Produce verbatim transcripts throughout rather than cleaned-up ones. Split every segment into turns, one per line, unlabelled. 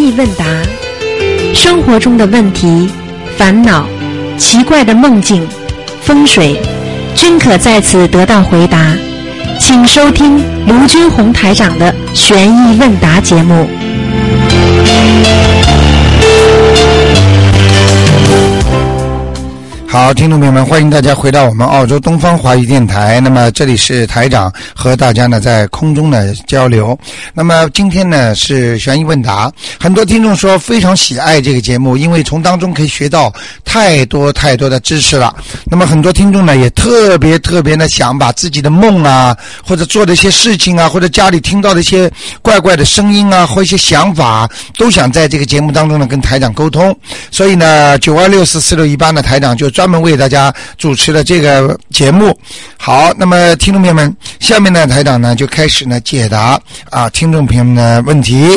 意问答，生活中的问题、烦恼、奇怪的梦境、风水，均可在此得到回答。请收听卢军红台长的悬疑问答节目。
好，听众朋友们，欢迎大家回到我们澳洲东方华语电台。那么这里是台长和大家呢在空中呢交流。那么今天呢是悬疑问答，很多听众说非常喜爱这个节目，因为从当中可以学到太多太多的知识了。那么很多听众呢也特别特别的想把自己的梦啊，或者做的一些事情啊，或者家里听到的一些怪怪的声音啊，或一些想法，都想在这个节目当中呢跟台长沟通。所以呢九二六四四六一八呢台长就专门为大家主持了这个节目。好，那么听众朋友们，下面呢台长呢就开始呢解答啊听众朋友们的问题。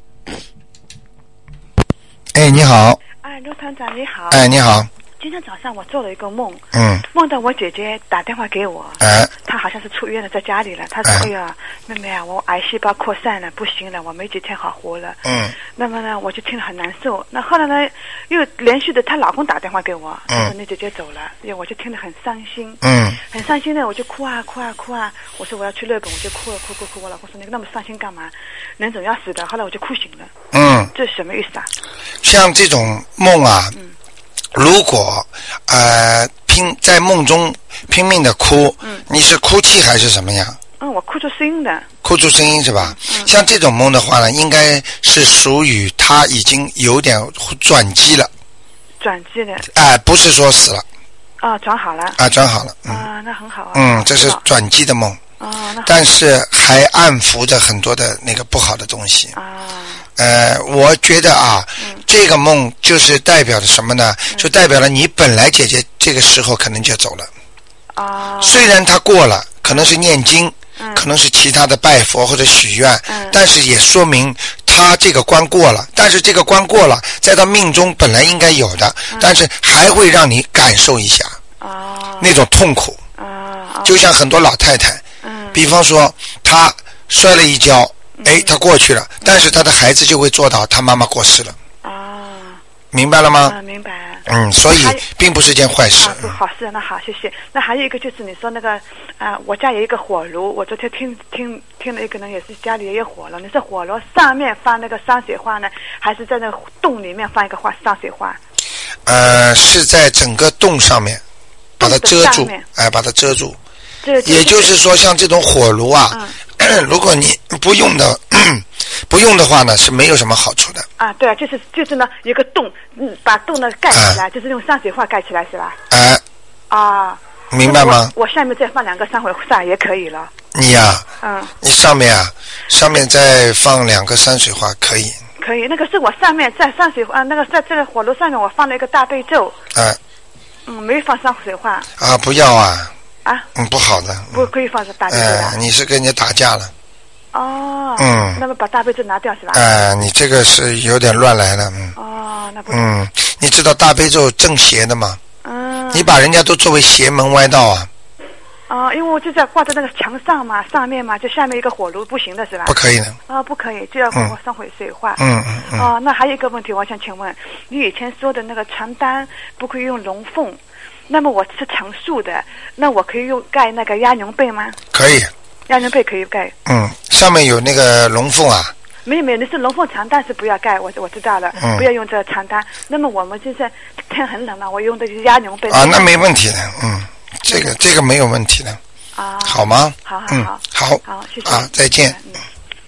哎，你好。
哎，陆团长你好。
哎，你好。
今天早上我做了一个梦，
嗯，
梦到我姐姐打电话给我，
哎，
她好像是出院了，在家里了。她说：“哎, 哎呀，妹妹啊，我癌细胞扩散了，不行了，我没几天好活了。”嗯，那么呢，我就听了很难受。那后来呢，又连续的她老公打电话给我，她说你姐姐走了，因为我就听得很伤心，嗯，很伤心呢，我就哭啊哭啊哭啊。我说我要去日本，我就哭了哭哭哭。我老公说你那么伤心干嘛？人总要死的。后来我就哭醒了。嗯，这是什么意思啊？
像这种梦啊，嗯。如果呃拼在梦中拼命的哭，嗯，你是哭泣还是什么样？
嗯，我哭出声音的。哭
出声音是吧？嗯，像这种梦的话呢，应该是属于他已经有点转机了。
转机了。
哎、呃，不是说死了。
啊，转好了。
啊，转好了。嗯、
啊，那很好啊。
嗯，这是转机的梦。
哦，那
但是还暗伏着很多的那个不好的东西。
啊。
呃，我觉得啊，嗯，这个梦就是代表着什么呢？嗯，就代表了你本来姐姐这个时候可能就走了。
啊。
虽然她过了，可能是念经，嗯，可能是其他的拜佛或者许愿，嗯，但是也说明她这个关过了。但是这个关过了，在她命中本来应该有的，嗯，但是还会让你感受一下。啊。那种痛苦。啊。就像很多老太太，嗯，比方说她摔了一跤。哎，他过去了，但是他的孩子就会做到他妈妈过世了。啊，明白了吗？
啊，明白。
嗯，所以并不是件坏事。
啊，不好事，那好，谢谢。那还有一个就是你说那个啊，我家有一个火炉，我昨天听听听了一个人也是家里也有火炉，你是火炉上面放那个山水画呢，还是在那个洞里面放一个画山水画？
呃，是在整个洞上面把它遮住，哎，把它遮住。也就是说，像这种火炉啊。嗯，如果你不用的不用的话呢，是没有什么好处的
啊。对啊，就是就是呢，一个洞，嗯，把洞呢盖起来，啊，就是用山水画盖起来，是吧？
哎，
啊，啊，
明白吗？
我, 我下面再放两个山水画也可以了。
你呀，啊，嗯，你上面啊，上面再放两个山水画可以。
可以，那个是我上面在山水画，那个在这个火炉上面我放了一个大悲咒。哎，嗯，没放山水画。
啊，不要啊。
啊，
嗯，不好的，
不可以放着大悲咒的。
哎，你是跟人家打架了。
哦，嗯，那么把大悲咒拿掉是吧？
哎，你这个是有点乱来了，嗯。
哦，那不。
嗯，你知道大悲咒正邪的吗？嗯。你把人家都作为邪门歪道啊。
哦，因为我就在挂在那个墙上嘛，上面嘛，就下面一个火炉，不行的是吧？
不可以的。
啊，不可以，就要给我上回水画。
嗯嗯嗯。
哦，那还有一个问题，我想请问，你以前说的那个床单不可以用龙凤。那么我是长树的，那我可以用盖那个鸭绒被吗？
可以，
鸭绒被可以盖。
嗯，上面有那个龙凤啊。
没有没有，那是龙凤床单是不要盖，我我知道了，嗯，不要用这个床单。那么我们就是天很冷嘛，我用的是鸭绒被。
啊，那没问题的，嗯，这个这个没有问题的。啊，好吗？
好好好，
嗯，好，
好，谢谢
啊，再见。嗯，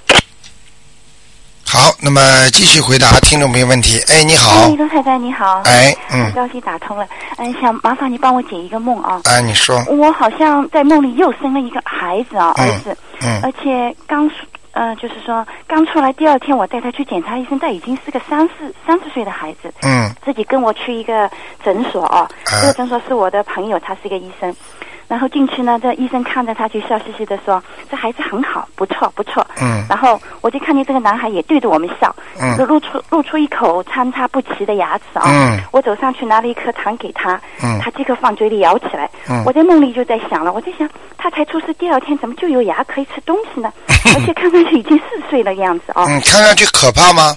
好，那么继续回答听众朋友问题。哎，你好。
哎，罗太太你好。
哎，嗯。
很高兴打通了。嗯，想麻烦你帮我解一个梦啊。
哎，你说。
我好像在梦里又生了一个孩子啊，嗯，儿子。嗯。而且刚，呃，就是说刚出来第二天，我带他去检查医生，他已经是个三四三十岁的孩子。嗯。自己跟我去一个诊所啊，这个诊所是我的朋友，他是一个医生。然后进去呢，这医生看着他就笑嘻嘻的说：“这孩子很好，不错不错。”嗯。然后我就看见这个男孩也对着我们笑，嗯，就露出露出一口参差不齐的牙齿啊。嗯。我走上去拿了一颗糖给他，嗯，他即刻放嘴里咬起来。嗯。我在梦里就在想了，我在想他才出世第二天，怎么就有牙可以吃东西呢？而且看上去已经四岁了样子啊。
嗯，看上去可怕吗？
不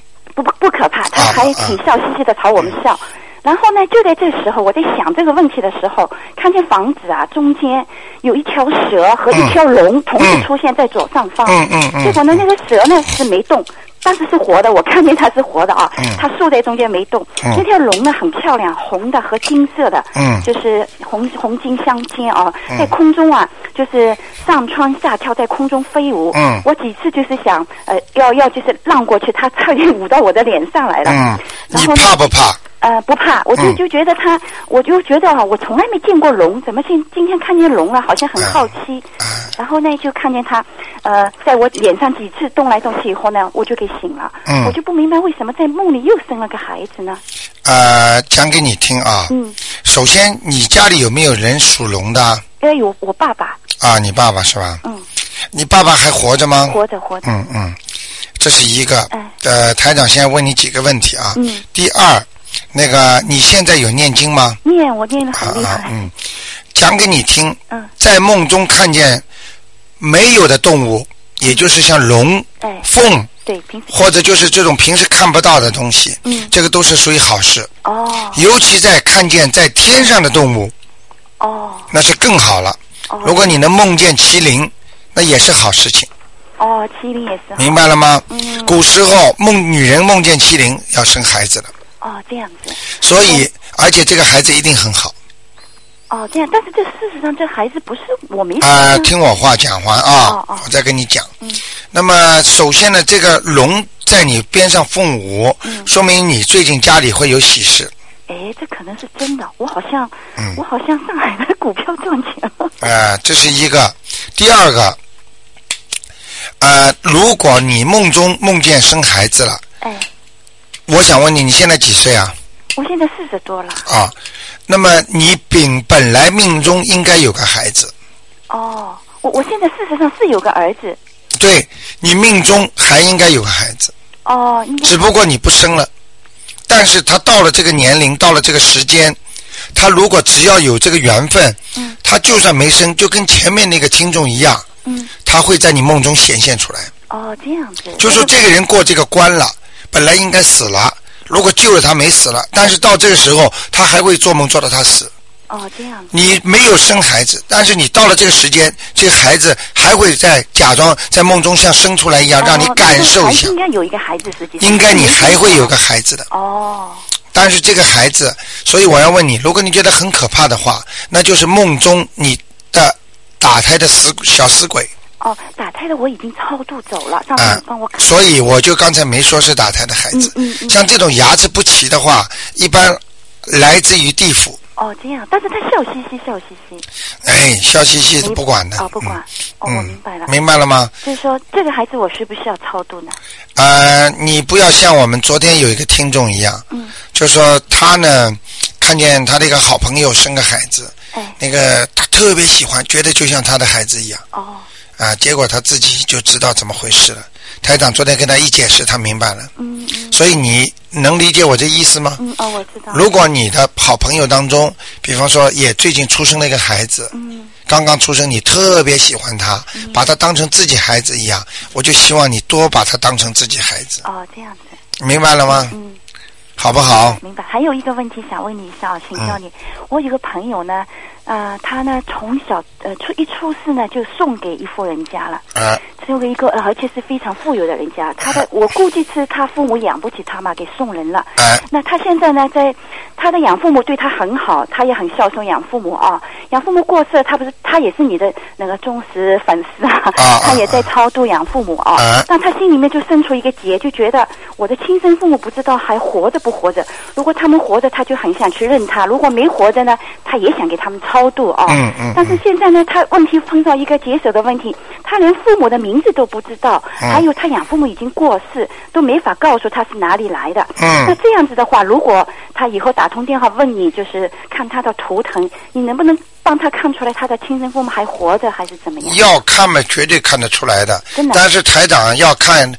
不不可怕，他还挺笑嘻嘻的朝我们笑。嗯然后呢，就在这时候，我在想这个问题的时候，看见房子啊中间有一条蛇和一条龙同时出现在左上方。
嗯嗯嗯。
结果呢，那个蛇呢是没动，但是是活的，我看见它是活的啊。嗯。它竖在中间没动。嗯。那条龙呢很漂亮，红的和金色的。嗯。就是红红金相间啊，在空中啊，就是上蹿下跳，在空中飞舞。嗯。我几次就是想呃要要就是浪过去，它差点舞到我的脸上来了。
嗯。你怕不怕？
呃，不怕，我就就觉得他，嗯、我就觉得啊，我从来没见过龙，怎么今今天看见龙了，好像很好奇。嗯、然后呢，就看见他，呃，在我脸上几次动来动去以后呢，我就给醒了。嗯。我就不明白为什么在梦里又生了个孩子呢？
呃，讲给你听啊。嗯。首先，你家里有没有人属龙的？
呃，有，我爸爸。
啊，你爸爸是吧？
嗯。
你爸爸还活着吗？
活着，活着。
嗯嗯，这是一个。嗯。呃，台长现在问你几个问题啊。嗯。第二。那个，你现在有念经吗？
念，我念得很厉害。啊、
嗯，讲给你听。
嗯。
在梦中看见没有的动物，也就是像龙、
哎、
凤，
对，平时
或者就是这种平时看不到的东西。
嗯。
这个都是属于好事。
哦。
尤其在看见在天上的动物。
哦。
那是更好了。哦。如果你能梦见麒麟，那也是好事情。
哦，麒麟也是。
明白了吗？
嗯。
古时候梦女人梦见麒麟要生孩子了。
哦，这样子。
所以，而且这个孩子一定很好。
哦，这样，但是这事实上，这孩子不是我没。
啊、呃，听我话讲完啊，
哦哦、
我再跟你讲。
嗯。
那么，首先呢，这个龙在你边上凤舞，嗯、说明你最近家里会有喜事。
哎，这可能是真的。我好像，嗯、我好像上海的股票赚钱了。
啊、呃，这是一个。第二个，呃，如果你梦中梦见生孩子了，
哎。
我想问你，你现在几岁啊？
我现在四十多了。
啊，那么你本本来命中应该有个孩子。
哦，我我现在事实上是有个儿子。
对，你命中还应该有个孩子。
哦，应该。
只不过你不生了，但是他到了这个年龄，到了这个时间，他如果只要有这个缘分，
嗯，
他就算没生，就跟前面那个听众一样，
嗯，
他会在你梦中显现出来。
哦，这样子。
就说这个人过这个关了。本来应该死了，如果救了他没死了，但是到这个时候他还会做梦做到他死。
哦，这样。
你没有生孩子，但是你到了这个时间，这个孩子还会在假装在梦中像生出来一样，
哦、
让你感受一下。
应该有一个孩子，实际上
应该你还会有个孩子的。
哦。
但是这个孩子，所以我要问你，如果你觉得很可怕的话，那就是梦中你的打胎的死小死鬼。
哦，打胎的我已经超度走了，上次帮我看、
嗯。所以我就刚才没说是打胎的孩子。
嗯嗯嗯。
像这种牙齿不齐的话，一般来自于地府。
哦，这样，但是他笑嘻嘻，笑嘻嘻。
哎，笑嘻嘻是不管的。
哦，不管。嗯、哦，我明白了。
明白了吗？
就是说，这个孩子我需不需要超度呢？
呃，你不要像我们昨天有一个听众一样，
嗯，
就是说他呢，看见他的一个好朋友生个孩子，
哎，
那个他特别喜欢，觉得就像他的孩子一样。
哦。
啊，结果他自己就知道怎么回事了。台长昨天跟他一解释，他明白了。
嗯嗯。
所以你能理解我这意思吗？
嗯，哦，我知道。
如果你的好朋友当中，比方说也最近出生了一个孩子，
嗯，
刚刚出生，你特别喜欢他，嗯、把他当成自己孩子一样，我就希望你多把他当成自己孩子。
哦，这样子。
明白了吗？
嗯。
好不好？
明白。还有一个问题想问你一下，请教你。嗯、我有个朋友呢，呃，他呢从小呃出一出世呢就送给一户人家了，
啊，
送给一个、呃、而且是非常富有的人家。他的、啊、我估计是他父母养不起他嘛，给送人了。
啊，
那他现在呢，在他的养父母对他很好，他也很孝顺养父母啊。养父母过世，他不是他也是你的那个忠实粉丝啊，
啊
他也在超度养父母啊。
啊，
但他心里面就生出一个结，就觉得我的亲生父母不知道还活着不活着。如果他们活着，他就很想去认他；如果没活着呢，他也想给他们超度啊。
嗯嗯。
但是现在呢，他问题碰到一个棘手的问题，他连父母的名字都不知道，
嗯、
还有他养父母已经过世，都没法告诉他是哪里来的。
嗯。
那这样子的话，如果他以后打通电话问你，就是看他的图腾，你能不能帮他看出来他的亲生父母还活着，还是怎么样？
要看嘛，绝对看得出来的。
真的。
但是台长要看。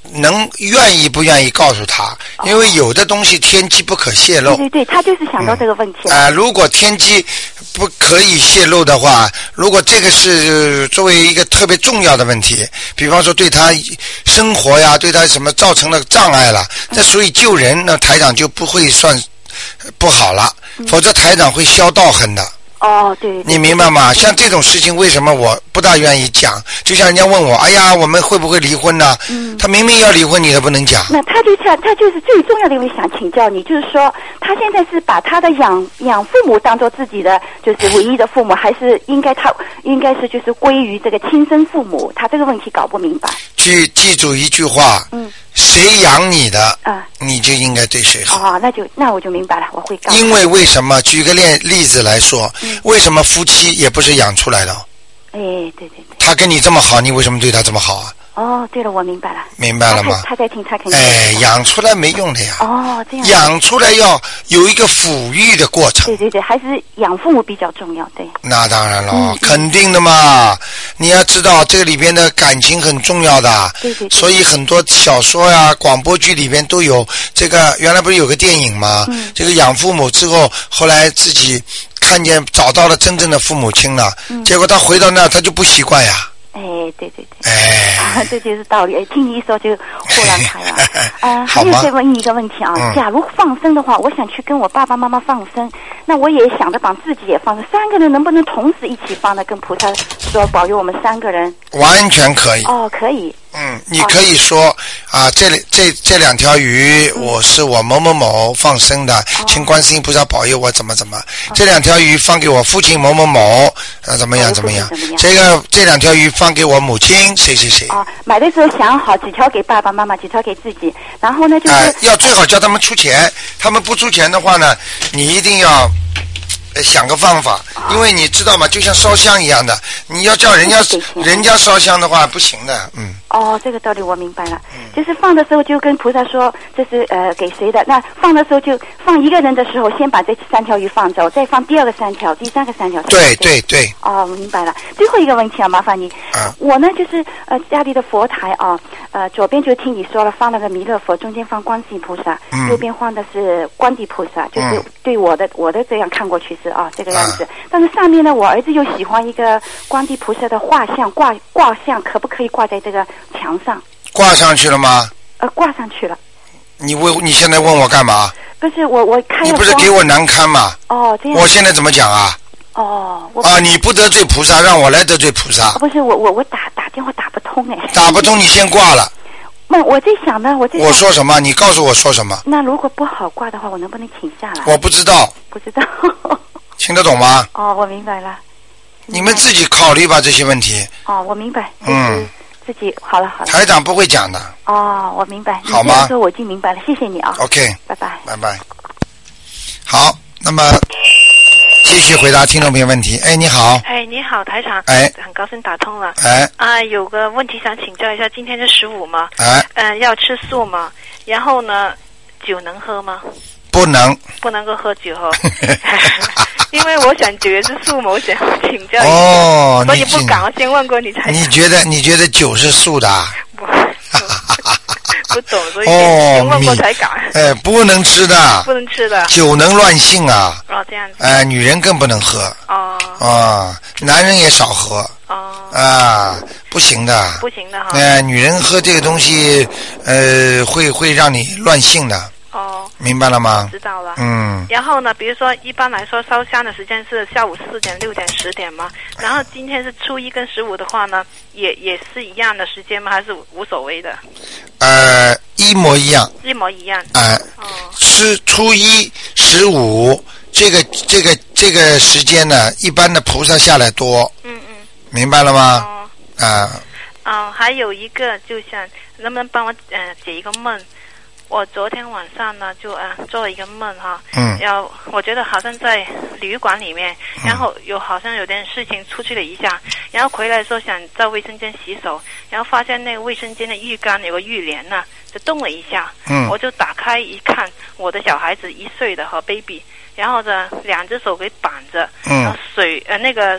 能愿意不愿意告诉他，因为有的东西天机不可泄露。
对对对，他就是想到这个问题了。
啊、嗯呃，如果天机不可以泄露的话，如果这个是作为一个特别重要的问题，比方说对他生活呀，对他什么造成了障碍了，这所以救人，那台长就不会算不好了，嗯、否则台长会消道恨的。
哦，对，
你明白吗？像这种事情，为什么我不大愿意讲？就像人家问我，哎呀，我们会不会离婚呢？嗯，他明明要离婚，你都不能讲。
那他就他他就是最重要的，因为想请教你，就是说，他现在是把他的养养父母当做自己的就是唯一的父母，还是应该他应该是就是归于这个亲生父母？他这个问题搞不明白。
去记住一句话，嗯，谁养你的，啊，你就应该对谁好。
哦，那就那我就明白了，我会告。
因为为什么？举个例例子来说。为什么夫妻也不是养出来的？
哎，对对对。
他跟你这么好，你为什么对他这么好啊？
哦，对了，我明白了。
明白了吗？
他在听，他肯定。
哎，养出来没用的呀。
哦，这样。
养出来要有一个抚育的过程。
对对对，还是养父母比较重要，对。
那当然了，嗯、肯定的嘛。你要知道，这里边的感情很重要的。
对对对。
所以很多小说呀、广播剧里边都有这个。原来不是有个电影吗？嗯。这个养父母之后，后来自己看见找到了真正的父母亲了，嗯、结果他回到那儿他就不习惯呀。
哎，对对对，
哎，
啊，这就是道理。哎，听你一说就豁然开朗。呃，还有再问你一个问题啊，嗯、假如放生的话，我想去跟我爸爸妈妈放生，那我也想着把自己也放生，三个人能不能同时一起放呢？跟菩萨说保佑我们三个人。
完全可以。
哦，可以。
嗯，你可以说、哦、啊，这这这两条鱼，嗯、我是我某某某放生的，哦、请观世音菩萨保佑我怎么怎么。哦、这两条鱼放给我父亲某某某，呃，怎么样、哦、怎么样？这个这两条鱼放给我母亲谁谁谁。
哦，买的时候想好几条给爸爸妈妈，几条给自己，然后呢就是、
呃、要最好叫他们出钱，他们不出钱的话呢，你一定要。想个方法，因为你知道吗？就像烧香一样的，你要叫人家人家烧香的话不行的，嗯。
哦，这个道理我明白了。嗯、就是放的时候就跟菩萨说这是呃给谁的，那放的时候就放一个人的时候，先把这三条鱼放走，再放第二个三条，第三个三条。
对对对。
哦，我明白了。最后一个问题啊，麻烦你。啊、我呢就是呃家里的佛台啊，呃左边就听你说了放了个弥勒佛，中间放观世音菩萨，嗯、右边放的是观地菩萨，就是对我的我的这样看过去是啊这个样子。啊、但是上面呢，我儿子又喜欢一个观地菩萨的画像，挂挂像可不可以挂在这个墙上？
挂上去了吗？
呃，挂上去了。
你问你现在问我干嘛？
不是我我开了。
你不是给我难堪吗？
哦，这样。
我现在怎么讲啊？
哦，我
啊，你不得罪菩萨，让我来得罪菩萨。
哦、不是我我我打打电话打不通哎。
打不通，你先挂了。
那我在想呢，我在
我说什么？你告诉我说什么？
那如果不好挂的话，我能不能请下来？
我不知道。
不知道。
听得懂吗？
哦，我明白了。
你们自己考虑吧这些问题。
哦，我明白。
嗯。
自己好了好了。
台长不会讲的。
哦，我明白。
好吗？
你这样说我已经明白了，谢谢你啊。
OK。
拜拜。
拜拜。好，那么继续回答听众朋友问题。哎，你好。
哎，你好，台长。
哎，
很高兴打通了。
哎。
啊，有个问题想请教一下，今天是十五吗？
哎。
嗯、呃，要吃素吗？然后呢，酒能喝吗？
不能。
不能够喝酒哦。因为我想酒也是素嘛，我想请教一下。
哦，
所以不敢，我先问过你才。
你觉得你觉得酒是素的？
不，不懂，所以先问过才敢。
哎，不能吃的。
不能吃的。
酒能乱性啊。
哦，这样子。
哎，女人更不能喝。
哦。
啊，男人也少喝。
哦。
啊，不行的。
不行的哈。
哎，女人喝这个东西，呃，会会让你乱性的。
哦，
明白了吗？
知道了。
嗯。
然后呢，比如说一般来说烧香的时间是下午四点、六点、十点嘛。然后今天是初一跟十五的话呢，也也是一样的时间吗？还是无所谓的？
呃，一模一样。
一模一样。
哎、呃。哦。是初一、十五这个这个这个时间呢，一般的菩萨下来多。
嗯嗯。
明白了吗？
哦。
啊。
啊、呃，还有一个，就想能不能帮我呃解一个梦？我昨天晚上呢，就啊、呃、做了一个梦哈，嗯，然后我觉得好像在旅馆里面，然后有好像有点事情出去了一下，然后回来的时候想在卫生间洗手，然后发现那个卫生间的浴缸有个浴帘呢，就动了一下，嗯，我就打开一看，我的小孩子一岁的和 baby， 然后呢两只手给绑着，嗯，然后水呃那个头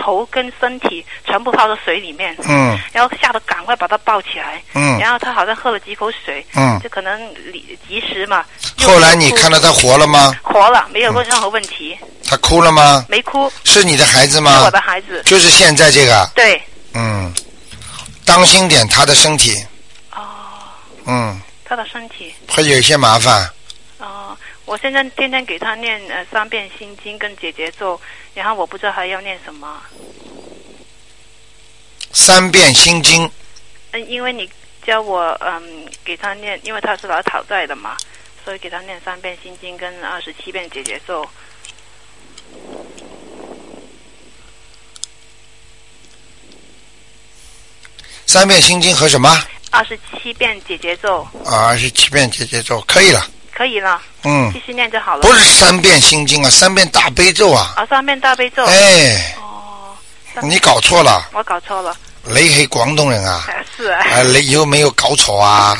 头跟身体全部泡到水里面，
嗯，
然后吓得赶快把他抱起来，
嗯，
然后他好像喝了几口水，
嗯，
就可能及时嘛。
后来你看到他活了吗？
活了，没有过任何问题。
嗯、他哭了吗？
没哭。
是你的孩子吗？
是我的孩子。
就是现在这个。
对。
嗯，当心点他的身体。
哦。
嗯。
他的身体。
会有一些麻烦。
哦，我现在天天给他念呃三遍心经跟解结咒，然后我不知道还要念什么。
三遍心经。
嗯，因为你教我嗯给他念，因为他是来讨债的嘛，所以给他念三遍心经跟二十七遍解结咒。
三遍心经和什么？
二十七遍解结咒。
啊，二十七遍解结咒可以了。
可以了。
嗯。
继续念就好了。
不是三遍心经啊，三遍大悲咒啊。
啊，三遍大悲咒。
哎。哦。你搞错了。
我搞错了。
你係廣東人啊？
是啊。
啊，你有沒有搞錯啊？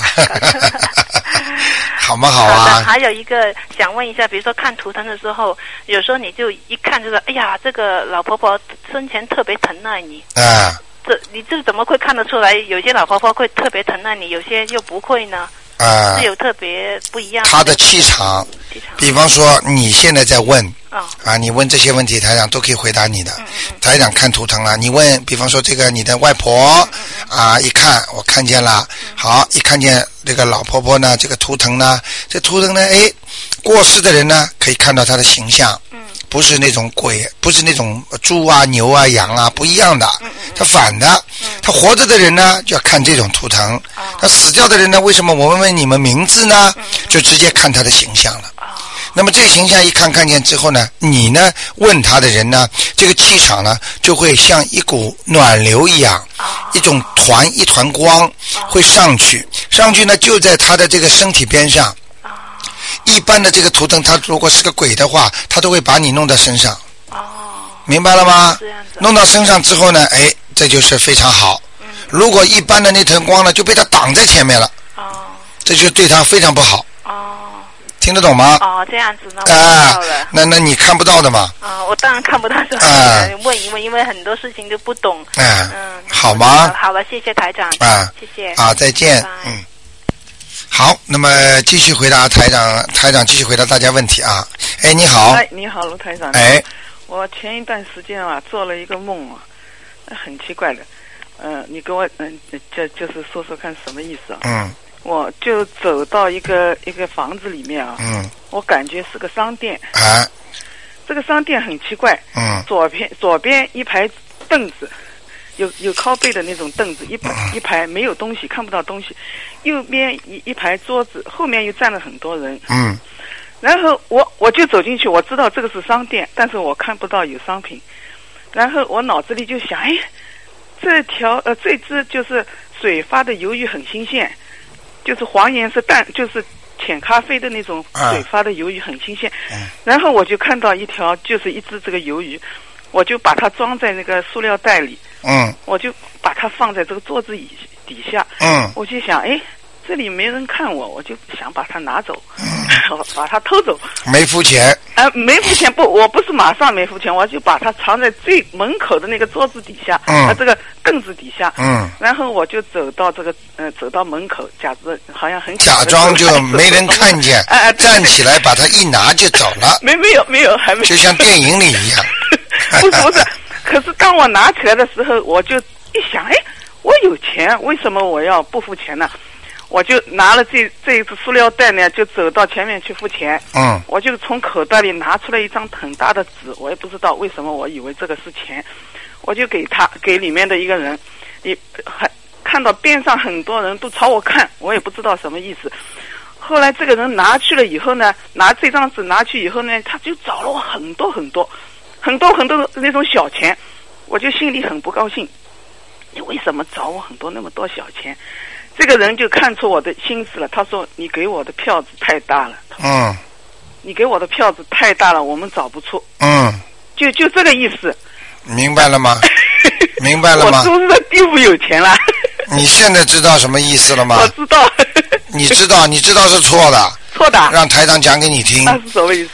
好嗎？好啊。
好的，還有一個想問一下，比如說看圖騰的時候，有時候你就一看就是，哎呀，這個老婆婆生前特別疼愛你。
啊。
這你這怎麼會看得出來？有些老婆婆會特別疼愛你，有些又不會呢？
啊。
是有特別不一樣。
她的氣場。氣場。比方說，你現在在問。
哦。
啊，你問這些問題，台長都可以回答你的。
嗯嗯。
台長看圖騰了，你問，比方說這個你的外婆，嗯嗯啊，一看我看見了，嗯、好，一看見這個老婆婆呢，這個圖騰呢，這圖騰呢，誒，過世的人呢，可以看到她的形象。嗯。不是那種鬼，不是那種豬啊、牛啊、羊啊，不一樣的。嗯嗯。他反的，嗯、他活着的人呢，就要看這種圖騰。哦。他死掉的人呢，為什麼我問問你們名字呢？嗯嗯。就直接看他的形象了。哦。那麼這個形象一看看見之後呢，你呢問他的人呢，這個氣場呢就會像一股暖流一樣，哦、一種團一團光會上去，上去呢就在他的這個身體邊上。哦、一般的這個圖騰，他如果是個鬼的話，他都會把你弄到身上。哦，明白了嗎？弄到身上之後呢，哎，這就是非常好。嗯、如果一般的那團光呢就被他擋在前面了。哦，這就對他非常不好。聽得懂嗎？哦，這樣子呢，我知道了。啊、那那你看不到的嘛？啊，我當然看不到，就問一問，因為很多事情都不懂。啊、嗯，好嗎？好了，謝謝台長。啊，謝謝。啊，再見。拜拜。嗯，好，那麼繼續回答台長，台長繼續回答大家問題啊。哎，你好。哎，你好，盧台長。哎，我前一段時間啊，做了一個夢啊，很奇怪的。嗯、呃，你跟我嗯，就就是說說看什麼意思啊？嗯。我就走到一個一個房子裏面啊，嗯，我感覺是個商店啊，這個商店很奇怪，嗯，左邊左邊一排凳子，有有靠背的那種凳子，一排、嗯、一排沒有東西，看不到東西，右邊一一排桌子，後面又站了很多人，嗯，然後我我就走進去，我知道這個是商店，但是我看不到有商品，然後我腦子裏就想，哎，這條呃這隻就是水發的魷魚很新鮮。就是黃顏色淡，就是淺咖啡的那種水發的魷魚很新鮮，啊、然後我就看到一條，就是一隻這個魷魚，我就把它裝在那個塑料袋裏，嗯，我就把它放在這個桌子底下，嗯，我就想，哎，這裏沒人看我，我就想把它拿走，嗯、把它偷走，沒付錢，啊，沒付錢不，我不是馬上沒付錢，我就把它藏在最門口的那個桌子底下，嗯，啊，這個凳子底下，嗯，然後我就走到這個，呃，走到門口，假裝好像很假裝就沒人看見，啊，站起來把它一拿就走了，沒沒有沒有還沒，就像電影裏一樣，不是不是，可是當我拿起來的時候，我就一想，哎，我有錢，為什麼我要不付錢呢？我就拿了這這一次塑料袋呢，就走到前面去付錢。嗯，我就從口袋裏拿出來一張很大的紙，我也不知道為什麼，我以為這個是錢，我就給他給裡面的一個人，你還看到邊上很多人都朝我看，我也不知道什麼意思。後來這個人拿去了以後呢，拿這張紙拿去以後呢，他就找了我很多很多很多很多的那種小錢，我就心裡很不高興，你為什麼找我很多那麼多小錢？這個人就看出我的心思了，他說：“你給我的票子太大了。”嗯，你給我的票子太大了，我們找不出。嗯，就就這個意思。明白了嗎？明白了嗎？我是不是地府有錢了？你現在知道什麼意思了嗎？我知道。你知道，你知道是錯的。錯的。讓台長講給你聽。那是什麼意思啊？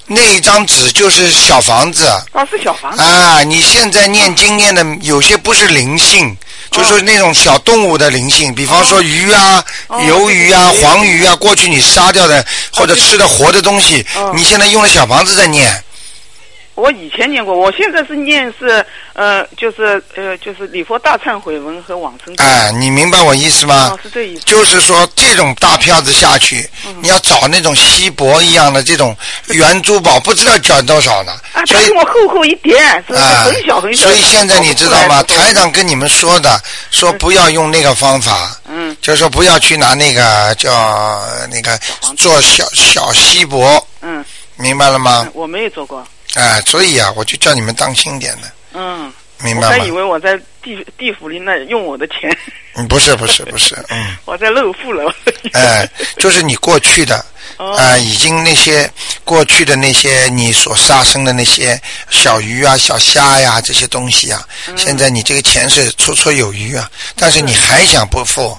那一张纸就是小房子。
哦，是小房子。
啊，你现在念经念的有些不是灵性，哦、就是那种小动物的灵性，比方说鱼啊、哦、鱿鱼啊、哦、黄鱼啊，过去你杀掉的或者吃的活的东西，哦、你现在用了小房子在念。
我以前念过，我现在是念是呃，就是呃，就是礼佛大忏悔文和往生咒。
哎，你明白我意思吗？
哦，是这意思。
就是说，这种大票子下去，嗯、你要找那种锡箔一样的这种圆珠宝，不知道交多少呢。
啊，所以我厚厚一点，是很小很小。
所以现在你知道吗？台长跟你们说的，说不要用那个方法，嗯，就是说不要去拿那个叫那个做小小锡箔，嗯，明白了吗？
我没有做过。
哎，所以啊，我就叫你们当心点的。
嗯，
明白吗？
我还以为我在地地府里那用我的钱。
嗯，不是不是不是，嗯。
我在漏富了。
哎，就是你过去的，哦、呃，已经那些过去的那些你所杀生的那些小鱼啊、小虾呀这些东西啊，嗯、现在你这个钱是绰绰有余啊，但是你还想不付。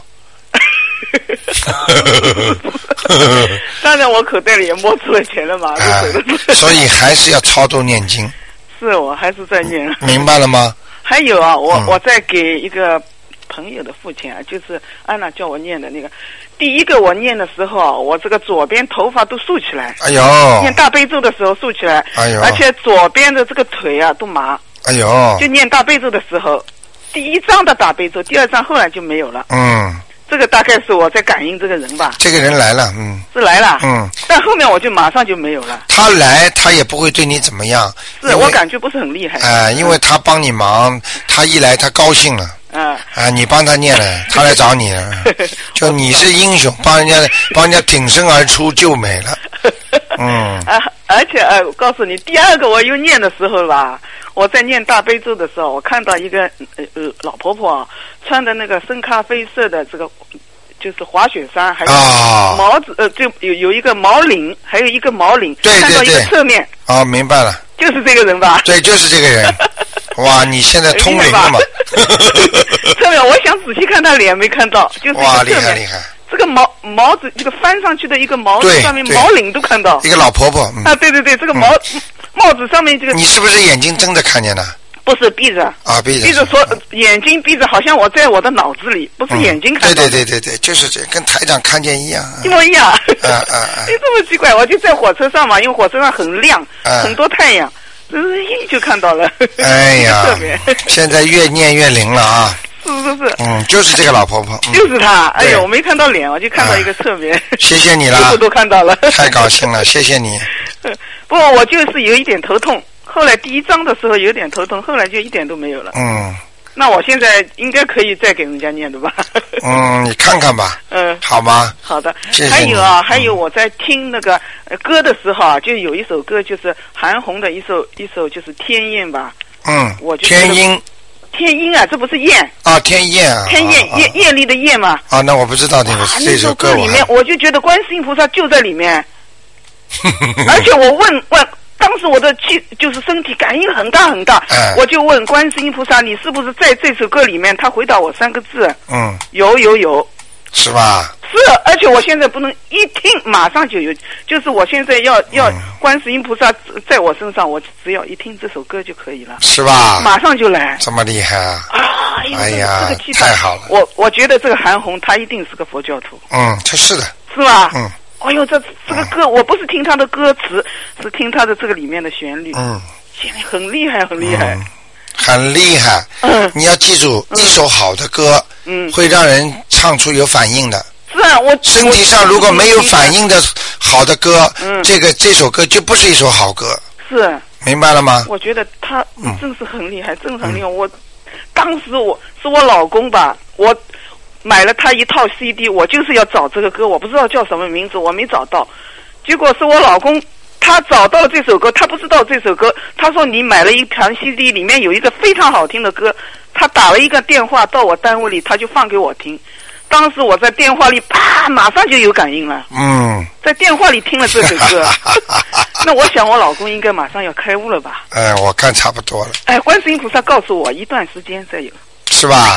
当然我口袋里也摸出了钱了嘛、
啊、所以还是要超度念经。
是，我还是在念。
明白了吗？
还有啊，我、嗯、我在给一个朋友的父亲啊，就是安娜叫我念的那个，第一个我念的时候啊，我这个左边头发都竖起来，
哎呦，
念大悲咒的时候竖起来，
哎呦，
而且左边的这个腿啊都麻，
哎呦，
就念大悲咒的时候，第一章的大悲咒，第二章后来就没有了。
嗯。
这个大概是我在感应这个人吧。
这个人来了，嗯。
是来了，
嗯。
但后面我就马上就没有了。
他来，他也不会对你怎么样。
是我感觉不是很厉害。
哎、呃，因为他帮你忙，他一来他高兴了。嗯。啊、呃，你帮他念了，他来找你了，就你是英雄，帮人家帮人家挺身而出救美了。嗯。
啊，而且呃，我告诉你，第二个我又念的时候吧，我在念大悲咒的时候，我看到一个呃呃老婆婆啊，穿的那个深咖啡色的这个就是滑雪衫，还有毛子、哦、呃，就有有一个毛领，还有一个毛领，
对对对，
看到一个侧面。
哦，明白了。
就是这个人吧？
对，就是这个人。哇，你现在通灵了嘛？
侧面，我想仔细看他脸，没看到，就是一个侧面。
哇，厉害厉害！
这个毛毛子，这个翻上去的一个毛子上面毛领都看到。
一个老婆婆。
嗯、啊，对对对，这个毛、嗯、帽子上面这个。
你是不是眼睛睁着看见的？
不是闭着
啊，闭着，
闭着说眼睛闭着，好像我在我的脑子里，不是眼睛看到、
嗯。对对对对对，就是这，跟台长看见一样。
一模一样。
啊啊啊！
哎，这么奇怪，我就在火车上嘛，因为火车上很亮，啊、很多太阳，就是一就看到了。
哎呀，现在越念越灵了啊！
是是是。
嗯，就是这个老婆婆。
嗯、就是她，哎呦，我没看到脸，我就看到一个侧面。啊、
谢谢你了。
全部都看到了。
太高兴了，谢谢你。
不过我就是有一点头痛。后来第一章的时候有点头痛，后来就一点都没有了。嗯，那我现在应该可以再给人家念的吧？
嗯，你看看吧。嗯，好吗？
好的。
谢谢。
还有啊，还有我在听那个歌的时候啊，就有一首歌，就是韩红的一首一首，就是《天燕》吧。
嗯，
我就
天鹰。
天鹰啊，这不是燕
啊？天燕啊。
天燕，
艳
艳丽的艳嘛。
啊，那我不知道这个、啊、这首歌
里面，我就觉得观世音菩萨就在里面，而且我问问。当时我的气就是身体感应很大很大，嗯、我就问观世音菩萨，你是不是在这首歌里面？他回答我三个字，嗯，有有有，
是吧？
是，而且我现在不能一听马上就有，就是我现在要要观世音菩萨在我身上，我只要一听这首歌就可以了，
是吧？
马上就来，
这么厉害啊！
啊，
哎呀，
这个
太好了！
我我觉得这个韩红她一定是个佛教徒，
嗯，他是的，
是吧？
嗯。
哎呦，这这个歌、嗯、我不是听他的歌词，是听他的这个里面的旋律。嗯，旋律很厉害，很厉害，
嗯、很厉害。嗯，你要记住，嗯、一首好的歌，嗯，会让人唱出有反应的。
是啊，我
身体上如果没有反应的好的歌，嗯，这个这首歌就不是一首好歌。
是，
明白了吗？
我觉得他真是很厉害，真是很厉害。嗯、我当时我是我老公吧，我。买了他一套 C D， 我就是要找这个歌，我不知道叫什么名字，我没找到。结果是我老公，他找到了这首歌，他不知道这首歌，他说你买了一盘 C D， 里面有一个非常好听的歌，他打了一个电话到我单位里，他就放给我听。当时我在电话里，啪，马上就有感应了。嗯，在电话里听了这首歌，那我想我老公应该马上要开悟了吧？
哎，我看差不多了。
哎，观世音菩萨告诉我，一段时间再有。
是吧？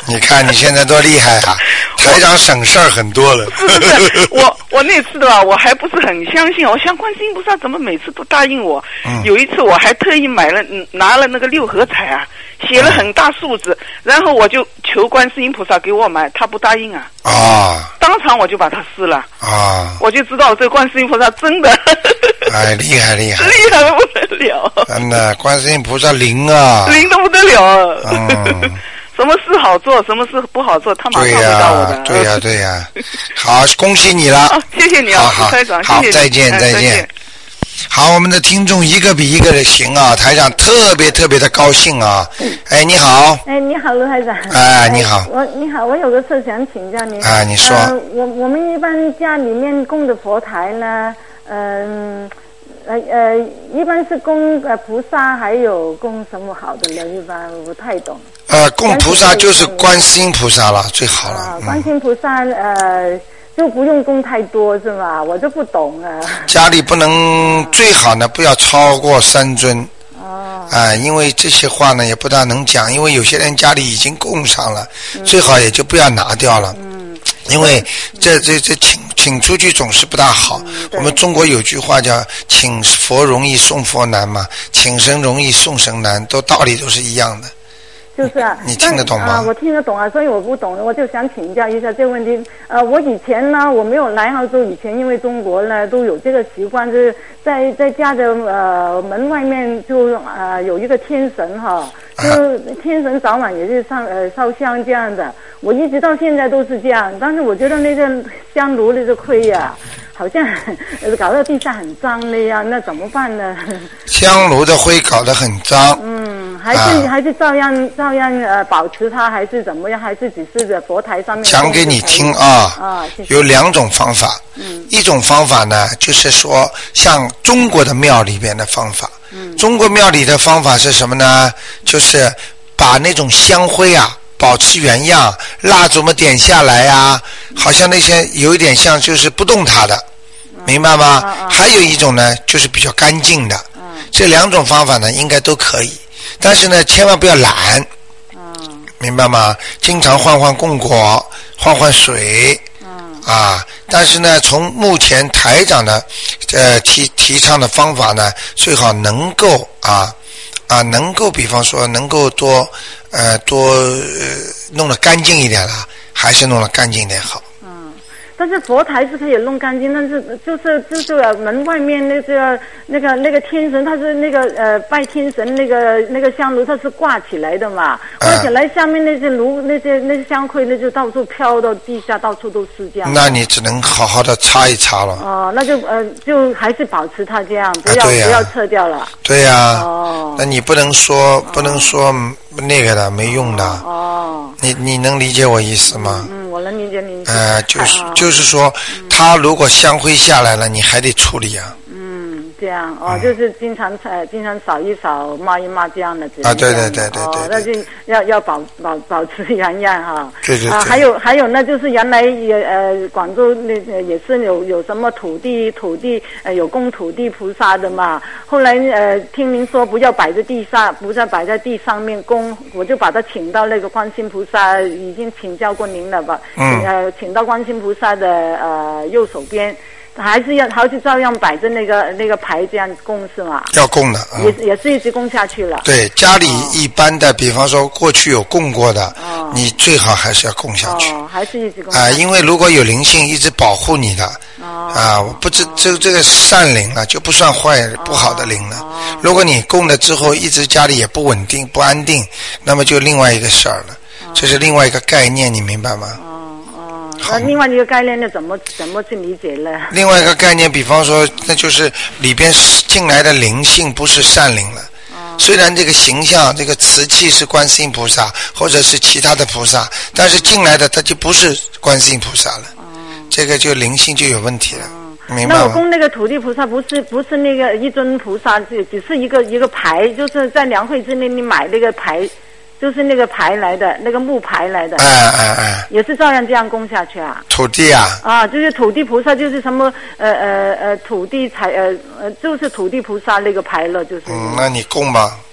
你看你现在多厉害啊！台长省事儿很多了。
是是是，我我那次的吧，我还不是很相信，我想观世音菩萨怎么每次都答应我？嗯、有一次我还特意买了拿了那个六合彩啊，写了很大数字，嗯、然后我就求观世音菩萨给我买，他不答应啊。啊！当场我就把它撕了。啊！我就知道这个观世音菩萨真的。
哎，厉害厉害！
厉害的不得了。
真的，观世音菩萨灵啊！
灵的不得了。嗯。什么事好做，什么事不好做，他马上回答我的。
对呀、啊，对呀、啊，对呀、啊。好，恭喜你了。
哦、谢谢你啊，台长，
好，
谢谢
再见，再见。好，我们的听众一个比一个的行啊，台长特别特别的高兴啊。哎，你好。
哎，你好，卢台长。
哎，你好。
我你好，我有个事想请教您。
啊，你说。
呃、我我们一般家里面供的佛台呢，嗯。呃呃，一般是供呃菩萨，还有供什么好的呢？一般我不太懂。
呃，供菩萨就是观世音菩萨了，最好了。
啊，观世音菩萨呃就不用供太多是吧？我就不懂啊。
家里不能、啊、最好呢，不要超过三尊。哦。啊、呃，因为这些话呢也不大能讲，因为有些人家里已经供上了，嗯、最好也就不要拿掉了。嗯。因为这这这请请出去总是不大好、嗯。我们中国有句话叫“请佛容易送佛难”嘛，请神容易送神难，都道理都是一样的。
就是啊，
你听得懂吗？
啊，我听得懂啊，所以我不懂，我就想请教一下这个问题。呃，我以前呢，我没有来澳洲以前，因为中国呢都有这个习惯，就是在在家的呃门外面就呃有一个天神哈，就天神早晚也是上呃烧香这样的。我一直到现在都是这样，但是我觉得那个香炉那个灰呀、啊。好像搞到地上很脏那样，那怎么办呢？
香炉的灰搞得很脏。
嗯，还是、啊、还是照样照样呃保持它，还是怎么样？还是只是在佛台上面。
讲给你听啊。啊，谢谢。有两种方法。嗯。一种方法呢，就是说像中国的庙里边的方法。嗯。中国庙里的方法是什么呢？就是把那种香灰啊。保持原样，蜡烛嘛点下来啊，好像那些有一点像就是不动它的，嗯、明白吗、嗯嗯？还有一种呢，就是比较干净的、嗯。这两种方法呢，应该都可以，但是呢，千万不要懒，嗯、明白吗？经常换换供果，换换水，嗯、啊，但是呢，从目前台长的呃提提倡的方法呢，最好能够啊啊能够，比方说能够多。呃，多、呃、弄得干净一点了，还是弄得干净一点好。
嗯，但是佛台是可以弄干净，但是就是就是门外面那个那个那个天神，他是那个呃拜天神那个那个香炉，它是挂起来的嘛，挂起来下面那些炉那些那些香灰，那就到处飘到地下，到处都是这样。
那你只能好好的擦一擦了。
哦，那就呃就还是保持它这样，不要、啊啊、不要撤掉了。
对呀、啊。哦。那你不能说不能说。那个的没用的哦，你你能理解我意思吗？
嗯，我能理解你。
呃，就是就是说，他如果香灰下来了，你还得处理啊。
嗯，这样哦，嗯、就是经常呃经常扫一扫、抹一抹这样的。
啊，对对对对对。
哦，那就要要保保保持原样哈。
对对对。
啊，还有还有呢，就是原来也呃广州那也是有有什么土地土地呃有供土地菩萨的嘛，后来呃听您说不要摆在地上，不要摆在地上面供。我就把他请到那个观世音菩萨，已经请教过您了吧？嗯。呃，请到观世音菩萨的呃右手边，还是要还是照样摆着那个那个牌这样供是吗？
要供的。嗯、
也也是一直供下去了。
对，家里一般的，哦、比方说过去有供过的，哦、你最好还是要供下去。
哦，还是一直供下去。啊、
呃，因为如果有灵性一直保护你的。哦。啊，我不知这这个善灵了就不算坏不好的灵了。哦。如果你供了之后一直家里也不稳定不安定，那么就另外一个事儿了，哦、这是另外一个概念，你明白吗？
哦哦，那另外一个概念呢，怎么怎么去理解呢？
另外一个概念，比方说，那就是里边进来的灵性不是善灵了。哦。虽然这个形象、这个瓷器是观世音菩萨或者是其他的菩萨，但是进来的它就不是观世音菩萨了。哦。这个就灵性就有问题了。哦。
那我供那个土地菩萨不是不是那个一尊菩萨，只只是一个一个牌，就是在两会之内你买那个牌，就是那个牌来的，那个木牌来的。哎哎哎。也是照样这样供下去啊。
土地啊。
啊，就是土地菩萨，就是什么呃呃呃土地财呃呃，就是土地菩萨那个牌了，就是。
嗯，那你供吧。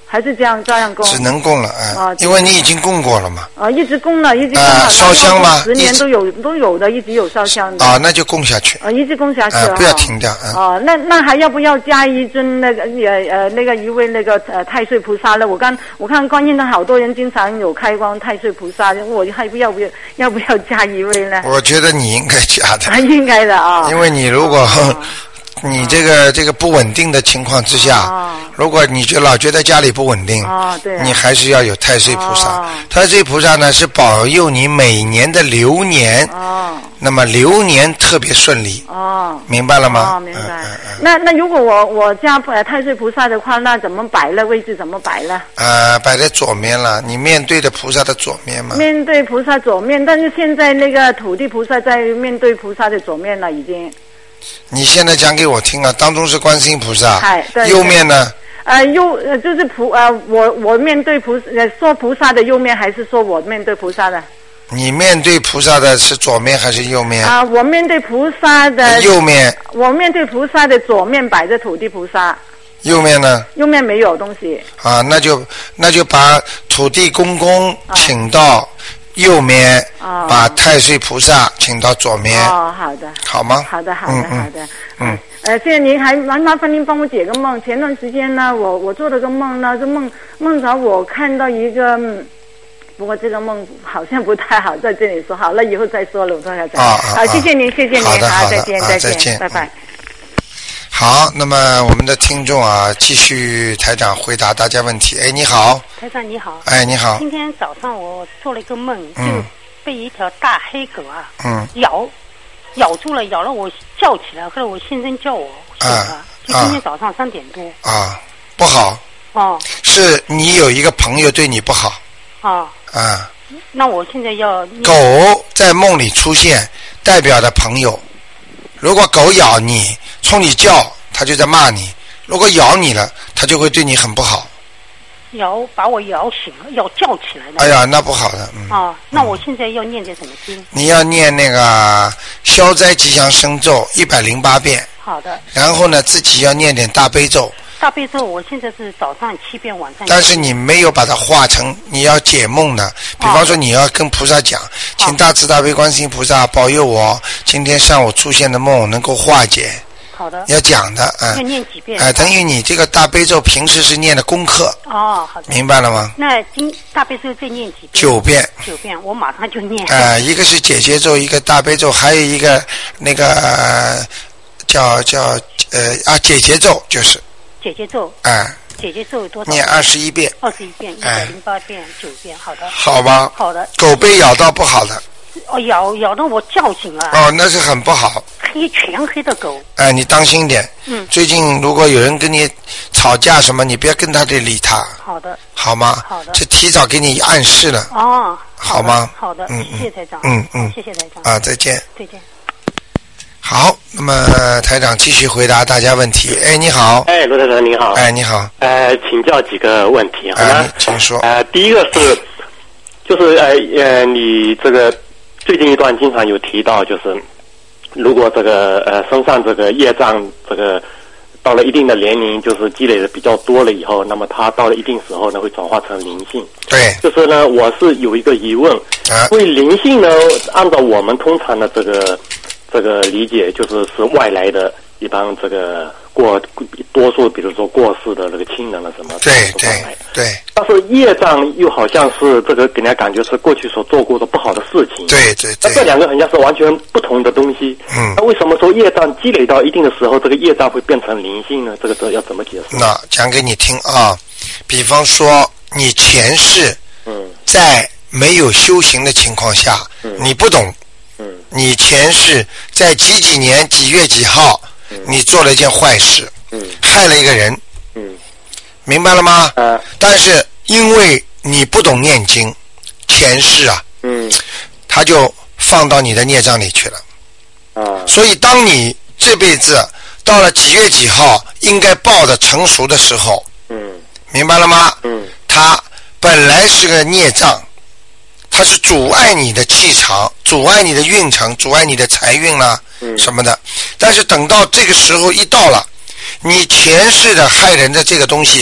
还是这样照样供？
只能供了，哎、啊，因为你已经供过了嘛。
啊，一直供了，一直供了。
啊，烧香吗？
十年都有都有的，一直有烧香的。
啊，那就供下去。
啊，一直供下去
啊，不要停掉。
啊，哦、那那还要不要加一尊那个呃呃那个一位那个呃太岁菩萨呢？我刚我看观音的好多人经常有开光太岁菩萨，我还不要不要要不要加一位呢？
我觉得你应该加的。
啊，应该的啊。
因为你如果。哦你这个、啊、这个不稳定的情况之下、啊，如果你就老觉得家里不稳定，
啊对啊，
你还是要有太岁菩萨。
啊、
太岁菩萨呢是保佑你每年的流年，
啊、
那么流年特别顺利。
哦、
啊，明白了吗？
哦，明白。嗯嗯、那那如果我我家呃太岁菩萨的话，那怎么摆了？位置怎么摆了？
呃，摆在左面了，你面对的菩萨的左面嘛。
面对菩萨左面，但是现在那个土地菩萨在面对菩萨的左面了，已经。
你现在讲给我听啊，当中是观世音菩萨，
对
右面呢？
呃，右呃就是菩呃，我我面对菩呃说菩萨的右面，还是说我面对菩萨的？
你面对菩萨的是左面还是右面？
啊，我面对菩萨的
右面。
我面对菩萨的左面摆着土地菩萨。
右面呢？
右面没有东西。
啊，那就那就把土地公公请到右面，
哦、
把太岁菩萨请到左面。
哦，好的。
好吗？
好的，好的，
嗯、
好的。
嗯。
呃，谢谢您，还麻麻烦您帮我解个梦。前段时间呢，我我做了个梦呢，这梦梦着我看到一个，不过这个梦好像不太好在这里说，好了以后再说了，我再再。
啊
好，谢谢您，谢谢您，
好的，
好，再见，
再
见，再
见，
拜拜。
好，那么我们的听众啊，继续台长回答大家问题。哎，你好，
台长你好。
哎，你好。
今天早上我做了一个梦，
嗯、
就被一条大黑狗啊，
嗯，
咬，咬住了，咬了我叫起来，后来我先生叫我醒了，
啊、
就今天早上三点多。
啊，不好。
哦。
是你有一个朋友对你不好。
啊。
啊。
那我现在要。
狗在梦里出现，代表的朋友。如果狗咬你，冲你叫，它就在骂你；如果咬你了，它就会对你很不好。
咬把我咬醒了，要叫起来了。
哎呀，那不好的。嗯、
啊，那我现在要念点什么经？
你要念那个消灾吉祥神咒一百零八遍。
好的。
然后呢，自己要念点大悲咒。
大悲咒我现在是早上七遍，晚上。
但是你没有把它化成你要解梦的，比方说你要跟菩萨讲，请大慈大悲观世音菩萨保佑我今天上午出现的梦能够化解。
好的。
要讲的，嗯。
要念几遍？
哎、呃，等于你这个大悲咒平时是念的功课。
哦，好的。
明白了吗？
那今大悲咒再念几遍？
九遍。
九遍，我马上就念。
哎、呃，一个是解结咒，一个大悲咒，还有一个那个、呃、叫叫呃啊解结咒就是。
解结咒。
哎、呃。
解结咒有多少？
念二十一遍。
二十一遍，一百零八遍，九、哎、遍，好的。
好吧。
好的。
狗被咬到不好的。
哦，咬咬到我叫醒了。
哦，那是很不好。
黑全黑的狗。
哎、呃，你当心点。
嗯。
最近如果有人跟你吵架什么，你不要跟他去理他。
好的。
好吗？
好的。
这提早给你暗示了。
哦。
好吗？
好的。
嗯，
谢谢台长。
嗯嗯。
谢谢台长。
啊，再见。
再见。
好，那么台长继续回答大家问题。哎，你好。
哎，罗台长你好。
哎，你好。
呃，请教几个问题好吗？
哎，请说。
呃，第一个是，就是呃呃，你这个最近一段经常有提到，就是如果这个呃身上这个业障这个到了一定的年龄，就是积累的比较多了以后，那么它到了一定时候呢，会转化成灵性。
对。
就是呢，我是有一个疑问，
啊，
因为灵性呢，按照我们通常的这个。这个理解就是是外来的，一般这个过多数，比如说过世的这个亲人了什么，
对对对。
但是业障又好像是这个给人家感觉是过去所做过的不好的事情。
对对对。
那这两个好像是完全不同的东西。
嗯。
那为什么说业障积累到一定的时候，这个业障会变成灵性呢？这个这要怎么解释？
那讲给你听啊，比方说你前世，
嗯，
在没有修行的情况下，
嗯，
你不懂。
嗯，
你前世在几几年几月几号，
嗯，
你做了一件坏事，
嗯，
害了一个人，
嗯，
明白了吗？
啊，
但是因为你不懂念经，前世啊，
嗯，
他就放到你的孽障里去了，
啊，
所以当你这辈子到了几月几号应该报的成熟的时候，
嗯，
明白了吗？
嗯，
他本来是个孽障。它是阻碍你的气场，阻碍你的运程，阻碍你的财运啦、
嗯、
什么的。但是等到这个时候一到了，你前世的害人的这个东西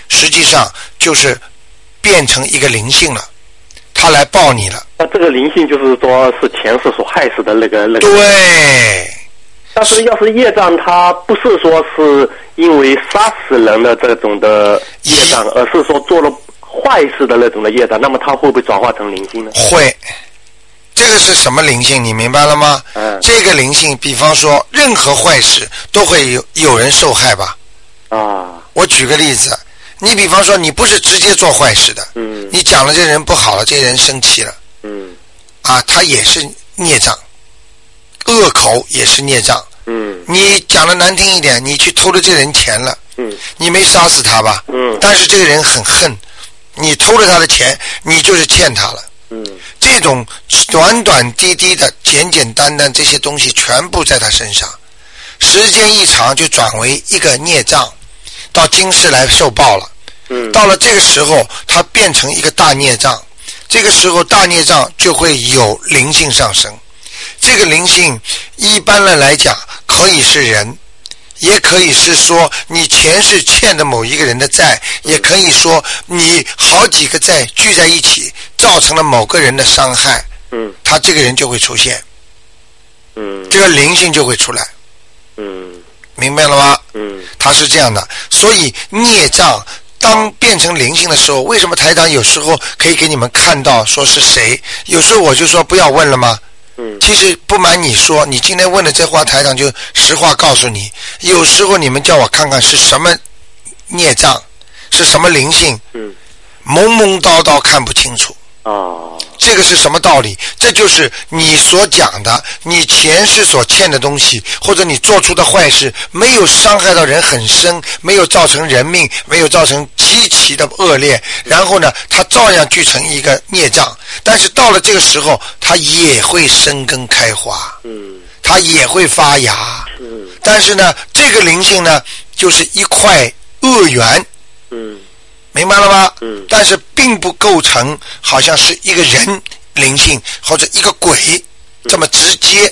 实际上就是变成一个灵性了，他来报你了。
那这个灵性就是说是前世所害死的那个那个。
对。
但是要是业障，它不是说是因为杀死人的这种的业障，而是说做了坏事的那种的业障，那么它会不会转化成灵性呢？
会。这个是什么灵性？你明白了吗？嗯。这个灵性，比方说任何坏事都会有有人受害吧？
啊。
我举个例子，你比方说你不是直接做坏事的，嗯，你讲了这人不好了，这人生气了，嗯，啊，他也是孽障，恶口也是孽障，嗯，你讲的难听一点，你去偷了这人钱了，嗯，你没杀死他吧，嗯，但是这个人很恨，你偷了他的钱，你就是欠他了。嗯，这种短短滴滴的简简单单这些东西全部在他身上，时间一长就转为一个孽障，到今世来受报了。嗯，到了这个时候他变成一个大孽障，这个时候大孽障就会有灵性上升。这个灵性一般的来讲可以是人，也可以是说你前世欠的某一个人的债，也可以说你好几个债聚在一起造成了某个人的伤害，嗯，他这个人就会出现，嗯，这个灵性就会出来，嗯，明白了吗？嗯，他是这样的，所以孽障当变成灵性的时候，为什么台长有时候可以给你们看到说是谁？有时候我就说不要问了吗？嗯，其实不瞒你说，你今天问的这话，台长就实话告诉你，有时候你们叫我看看是什么孽障，是什么灵性，嗯，懵懵叨叨看不清楚。哦，这个是什么道理？这就是你所讲的，你前世所欠的东西，或者你做出的坏事，没有伤害到人很深，没有造成人命，没有造成极其的恶劣，然后呢，它照样聚成一个孽障。但是到了这个时候，它也会生根开花，嗯，它也会发芽，嗯，但是呢，这个灵性呢，就是一块恶缘，嗯。明白了吗？嗯。但是并不构成好像是一个人灵性或者一个鬼这么直接。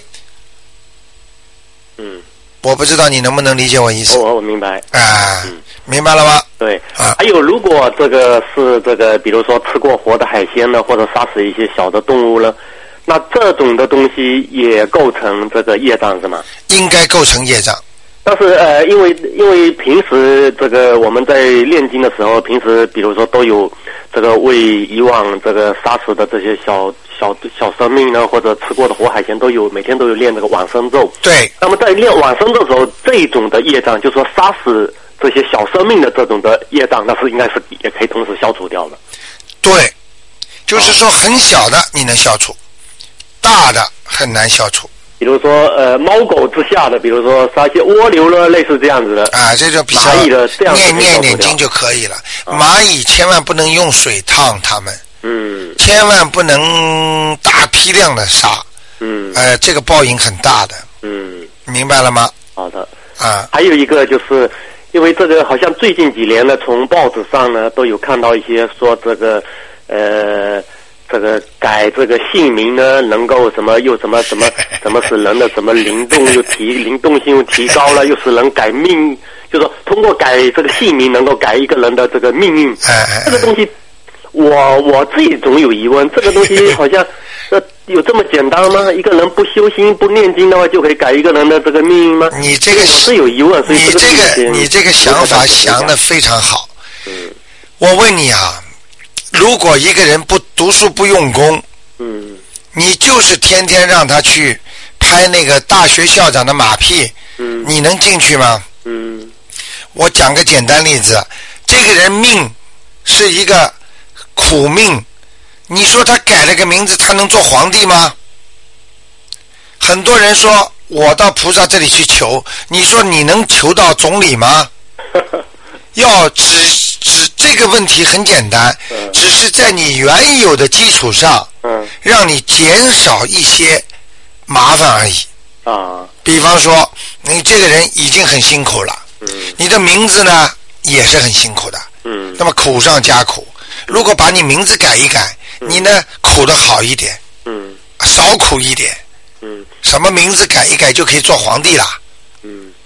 嗯。我不知道你能不能理解我意思。
我我明白。
啊、嗯，明白了吗？
对。啊。还有，如果这个是这个，比如说吃过活的海鲜呢，或者杀死一些小的动物呢，那这种的东西也构成这个业障是吗？
应该构成业障。
但是呃，因为因为平时这个我们在念经的时候，平时比如说都有这个为以往这个杀死的这些小小小生命呢，或者吃过的活海鲜都有，每天都有念这个往生咒。
对。
那么在念往生咒的时候，这种的业障，就是说杀死这些小生命的这种的业障，那是应该是也可以同时消除掉的。
对，就是说很小的你能消除，大的很难消除。
比如说呃猫狗之下的，比如说杀些蜗牛了，类似这样子的
啊，这就比较
蚂蚁的这样
念念念经就可以了。啊、蚂蚁千万不能用水烫它们，嗯，千万不能大批量的杀，嗯，呃，这个报应很大的，嗯，明白了吗？
好的啊，还有一个就是因为这个好像最近几年呢，从报纸上呢都有看到一些说这个呃。这个改这个姓名呢，能够什么又什么什么什么使人的什么灵动又提灵动性又提高了，又使人改命，就是说通过改这个姓名能够改一个人的这个命运。这个东西，我我自己总有疑问，这个东西好像这有这么简单吗？一个人不修心不念经的话，就可以改一个人的这个命运吗？
你这个
我是有疑问，所以
你这个你这个想法想得非常好。嗯，我问你啊。如果一个人不读书不用功，嗯，你就是天天让他去拍那个大学校长的马屁，嗯，你能进去吗？嗯，我讲个简单例子，这个人命是一个苦命，你说他改了个名字，他能做皇帝吗？很多人说我到菩萨这里去求，你说你能求到总理吗？要只只这个问题很简单，嗯、只是在你原有的基础上，嗯，让你减少一些麻烦而已。啊，比方说你这个人已经很辛苦了，嗯，你的名字呢也是很辛苦的，嗯，那么苦上加苦。如果把你名字改一改，嗯、你呢苦的好一点，嗯，少苦一点，嗯，什么名字改一改就可以做皇帝了，嗯，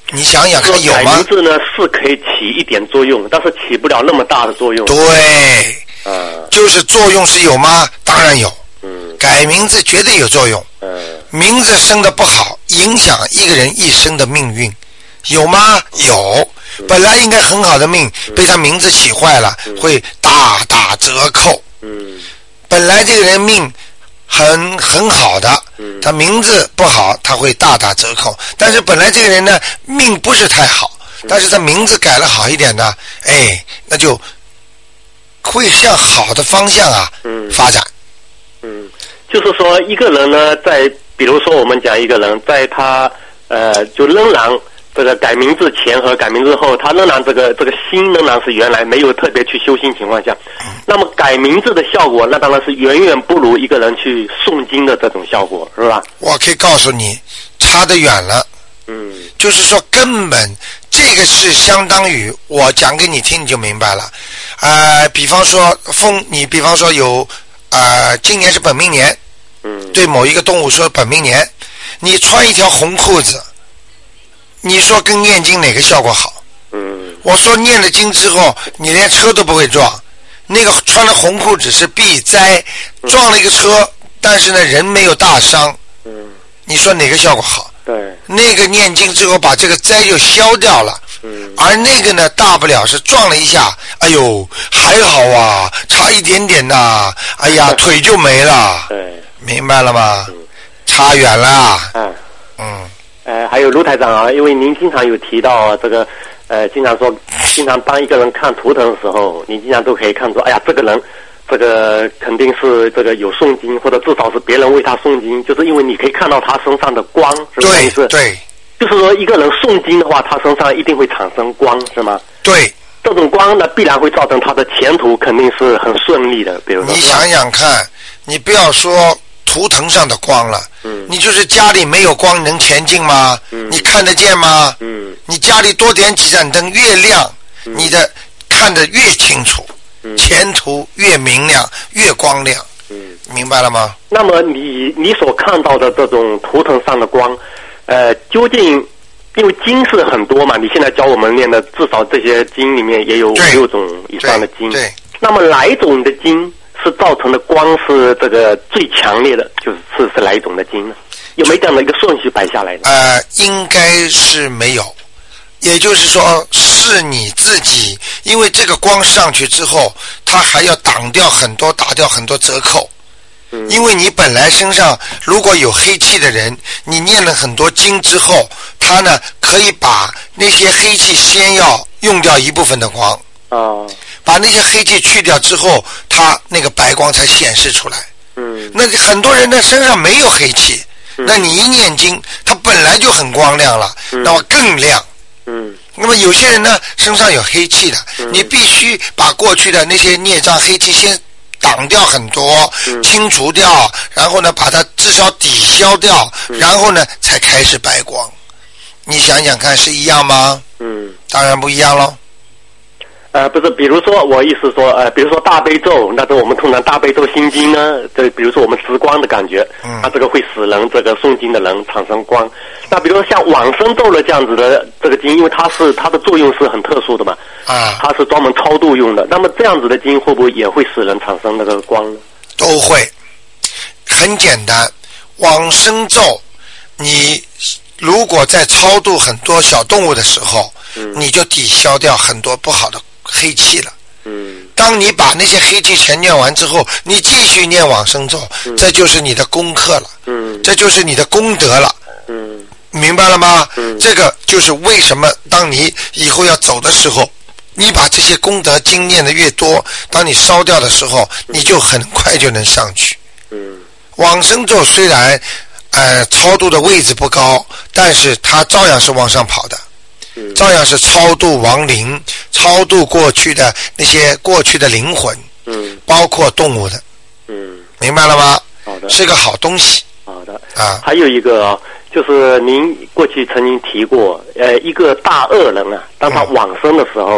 你想想看有吗？
改名字呢是可以起一点作用，但是起不了那么大的作用。
对，
嗯，
就是作用是有吗？当然有。
嗯，
改名字绝对有作用。
嗯，
名字生得不好，影响一个人一生的命运，有吗？有。本来应该很好的命，被他名字起坏了，会大打折扣。
嗯，
本来这个人命很很好的，他名字不好，他会大打折扣。但是本来这个人呢，命不是太好，但是他名字改了好一点呢，哎，那就会向好的方向啊发展。
嗯，就是说一个人呢，在比如说我们讲一个人，在他呃，就仍然这个改名字前和改名字后，他仍然这个这个心仍然是原来没有特别去修心情况下，那么改名字的效果，那当然是远远不如一个人去诵经的这种效果，是吧？
我可以告诉你，差得远了。
嗯，
就是说根本这个是相当于我讲给你听，你就明白了。呃，比方说风，你比方说有呃，今年是本命年，
嗯，
对某一个动物说本命年，你穿一条红裤子。你说跟念经哪个效果好？
嗯，
我说念了经之后，你连车都不会撞。那个穿了红裤子是避灾，撞了一个车，但是呢人没有大伤。
嗯，
你说哪个效果好？
对，
那个念经之后把这个灾就消掉了。
嗯，
而那个呢，大不了是撞了一下，哎呦，还好啊，差一点点呐，哎呀，腿就没了。
对，
明白了吗？嗯，差远了。
嗯，
嗯。
呃，还有卢台长啊，因为您经常有提到、啊、这个，呃，经常说，经常当一个人看图腾的时候，你经常都可以看出，哎呀，这个人，这个肯定是这个有诵经，或者至少是别人为他诵经，就是因为你可以看到他身上的光，是不是？
对对。
就是说，一个人诵经的话，他身上一定会产生光，是吗？
对。
这种光呢，必然会造成他的前途肯定是很顺利的，比如说。
你想想看，你不要说图腾上的光了，
嗯，
你就是家里没有光能前进吗？
嗯，
你看得见吗？
嗯，
你家里多点几盏灯，越亮，嗯，你的看得越清楚，嗯，前途越明亮，越光亮。
嗯，
明白了吗？
那么你你所看到的这种图腾上的光，呃，究竟因为经是很多嘛？你现在教我们念的，至少这些经里面也有五六种以上的经。
对。对
那么哪一种的经是造成的光是这个最强烈的，就是是是哪一种的经呢？有没有这样的一个顺序摆下来呢？
呃，应该是没有，也就是说是你自己，因为这个光上去之后，它还要挡掉很多，打掉很多折扣。嗯，因为你本来身上如果有黑气的人，你念了很多经之后，它呢可以把那些黑气先要用掉一部分的光。
哦。
把那些黑气去掉之后，它那个白光才显示出来。
嗯，
那很多人的身上没有黑气，嗯，那你一念经，它本来就很光亮了，嗯，那么更亮。
嗯，
那么有些人呢，身上有黑气的，嗯，你必须把过去的那些孽障黑气先挡掉很多，嗯，清除掉，然后呢，把它至少抵消掉，嗯，然后呢，才开始白光。你想想看，是一样吗？
嗯，
当然不一样咯。
呃，不是，比如说我意思说，呃，比如说大悲咒，那这我们通常大悲咒心经呢，这比如说我们直光的感觉，嗯，它这个会使人这个诵经的人产生光。那比如说像往生咒的这样子的这个经，因为它是它的作用是很特殊的嘛，
啊，
它是专门超度用的。那么这样子的经会不会也会使人产生那个光呢？
都会，很简单。往生咒，你如果在超度很多小动物的时候，嗯，你就抵消掉很多不好的黑气了。
嗯，
当你把那些黑气全念完之后，你继续念往生咒，嗯，这就是你的功课了。
嗯，
这就是你的功德了。
嗯，
明白了吗？
嗯，
这个就是为什么当你以后要走的时候，你把这些功德经念的越多，当你烧掉的时候，你就很快就能上去。
嗯，
往生咒虽然呃超度的位置不高，但是它照样是往上跑的。照样是超度亡灵，超度过去的那些过去的灵魂，
嗯，
包括动物的，
嗯，
明白了吗？
好的，
是个好东西。
好的
啊，
还有一个啊，就是您过去曾经提过，呃，一个大恶人啊，当他往生的时候，嗯，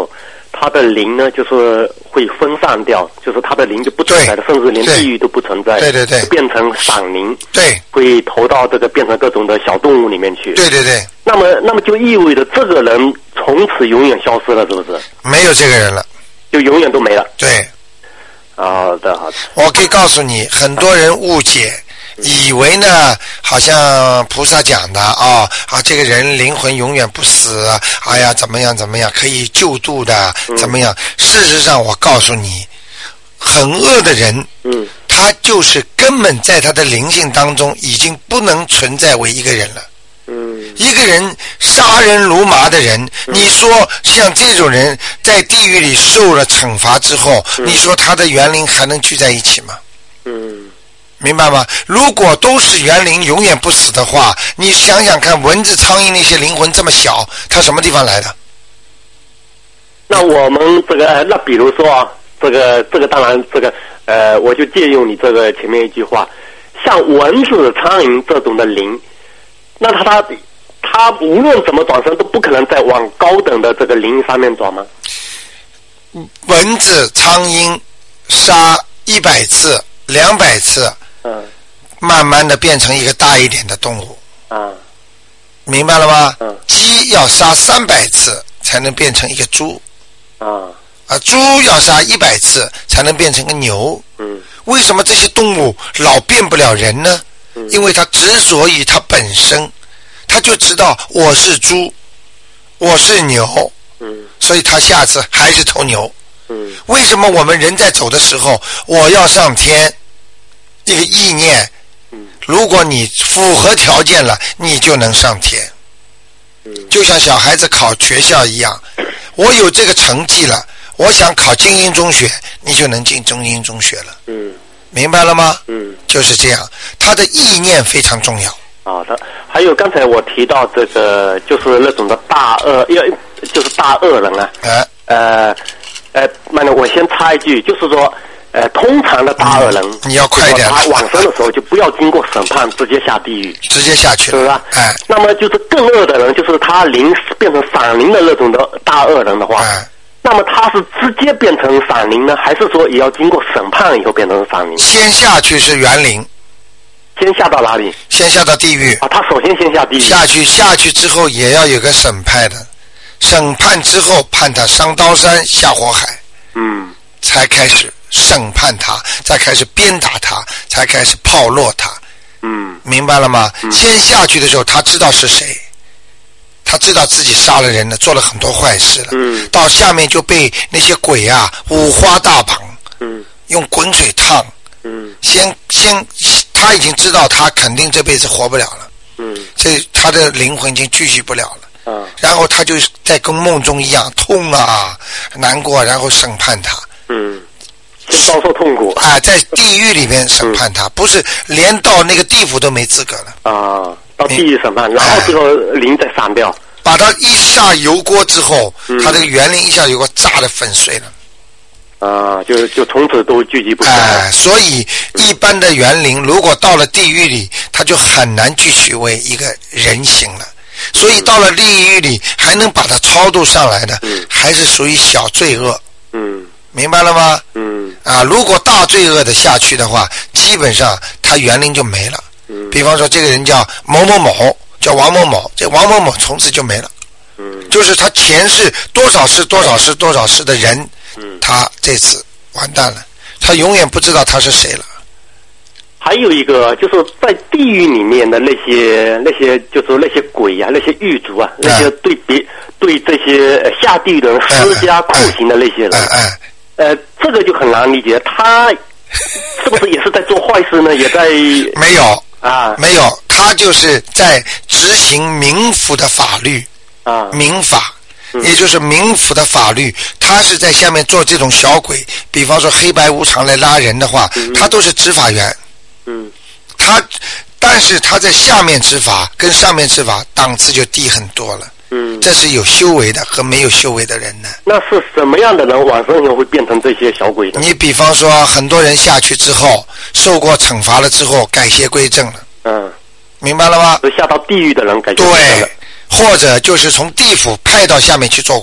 他的灵呢，就是会分散掉，就是他的灵就不存在了，甚至连地狱都不存在，
对对对，
变成散灵，
对，
会投到这个变成各种的小动物里面去，
对对对。
那么，那么就意味着这个人从此永远消失了，是不是？
没有这个人了，
就永远都没了。
对。
好的，好的。
我可以告诉你，很多人误解。以为呢，好像菩萨讲的啊、哦、啊，这个人灵魂永远不死，哎呀，怎么样怎么样，可以救度的，怎么样？事实上，我告诉你，很恶的人，
嗯，
他就是根本在他的灵性当中已经不能存在为一个人了。
嗯，
一个人杀人如麻的人，嗯、你说像这种人在地狱里受了惩罚之后，嗯、你说他的元灵还能聚在一起吗？
嗯。
明白吗？如果都是元灵永远不死的话，你想想看，蚊子、苍蝇那些灵魂这么小，它什么地方来的？
那我们这个，那比如说啊，这个这个当然这个呃，我就借用你这个前面一句话，像蚊子、苍蝇这种的灵，那它它它无论怎么转身，都不可能再往高等的这个灵上面转吗？
蚊子、苍蝇杀一百次、两百次。
嗯，
慢慢的变成一个大一点的动物。
啊，
明白了吗？
嗯，
鸡要杀三百次才能变成一个猪。
啊，
啊，猪要杀一百次才能变成个牛。
嗯，
为什么这些动物老变不了人呢？
嗯，
因为它执着于它本身，它就知道我是猪，我是牛。
嗯，
所以它下次还是头牛。
嗯，
为什么我们人在走的时候，我要上天？这个意念，如果你符合条件了，你就能上天。就像小孩子考学校一样，我有这个成绩了，我想考精英中学，你就能进精英中学了。
嗯，
明白了吗？
嗯，
就是这样，他的意念非常重要。
好的，还有刚才我提到这个，就是那种的大恶，要就是大恶人啊。
呃
呃呃，慢点，我先插一句，就是说。呃，通常的大恶人、嗯，
你要快点。
他往生的时候就不要经过审判，直接下地狱，
直接下去，
是吧？
哎。
那么就是更恶的人，就是他灵变成散灵的那种的大恶人的话，
哎。
那么他是直接变成散灵呢，还是说也要经过审判以后变成散灵？
先下去是元灵。
先下到哪里？
先下到地狱。
啊，他首先先下地狱。
下去，下去之后也要有个审判的，审判之后判他上刀山下火海。
嗯。
才开始。审判他，再开始鞭打他，才开始炮烙他。
嗯，
明白了吗？
嗯、
先下去的时候，他知道是谁，他知道自己杀了人了，做了很多坏事了。
嗯，
到下面就被那些鬼啊五花大绑。
嗯，
用滚水烫。
嗯，
先先他已经知道他肯定这辈子活不了了。
嗯，
这他的灵魂已经继续不了了。
啊，
然后他就在跟梦中一样痛啊难过，然后审判他。
嗯。遭受痛苦
啊，在地狱里面审判他，嗯、不是连到那个地府都没资格了
啊！到地狱审判，然后之后灵再散掉，
把他一下油锅之后，
嗯、
他这个元灵一下油锅炸得粉碎了
啊！就就从此都聚集不开。
哎，所以一般的元灵如果到了地狱里，他就很难继续为一个人形了。所以到了地狱里，还能把他超度上来的，
嗯、
还是属于小罪恶。
嗯。
明白了吗？
嗯。
啊，如果大罪恶的下去的话，基本上他元灵就没了。
嗯。
比方说，这个人叫某某某，叫王某某，这王某某从此就没了。
嗯。
就是他前世多少世多少世多少世的人，
嗯，
他这次完蛋了，他永远不知道他是谁了。
还有一个就是在地狱里面的那些那些就是那些鬼呀、啊、那些狱卒啊、嗯、那些对别对这些下地狱的人施加酷刑的那些人，
嗯嗯
嗯、呃，这个就很难理解，他是不是也是在做坏事呢？也在
没有
啊，
没有，他就是在执行冥府的法律
啊，
冥法。
嗯、
也就是冥府的法律，他是在下面做这种小鬼，比方说黑白无常来拉人的话，
嗯、
他都是执法员。
嗯，
他，但是他在下面执法跟上面执法档次就低很多了。
嗯，
这是有修为的和没有修为的人呢。
那是什么样的人往生以后会变成这些小鬼呢？
你比方说，很多人下去之后，受过惩罚了之后，改邪归正了。
嗯，
明白了吗？
下到地狱的人改邪归正了。
对，或者就是从地府派到下面去做官的。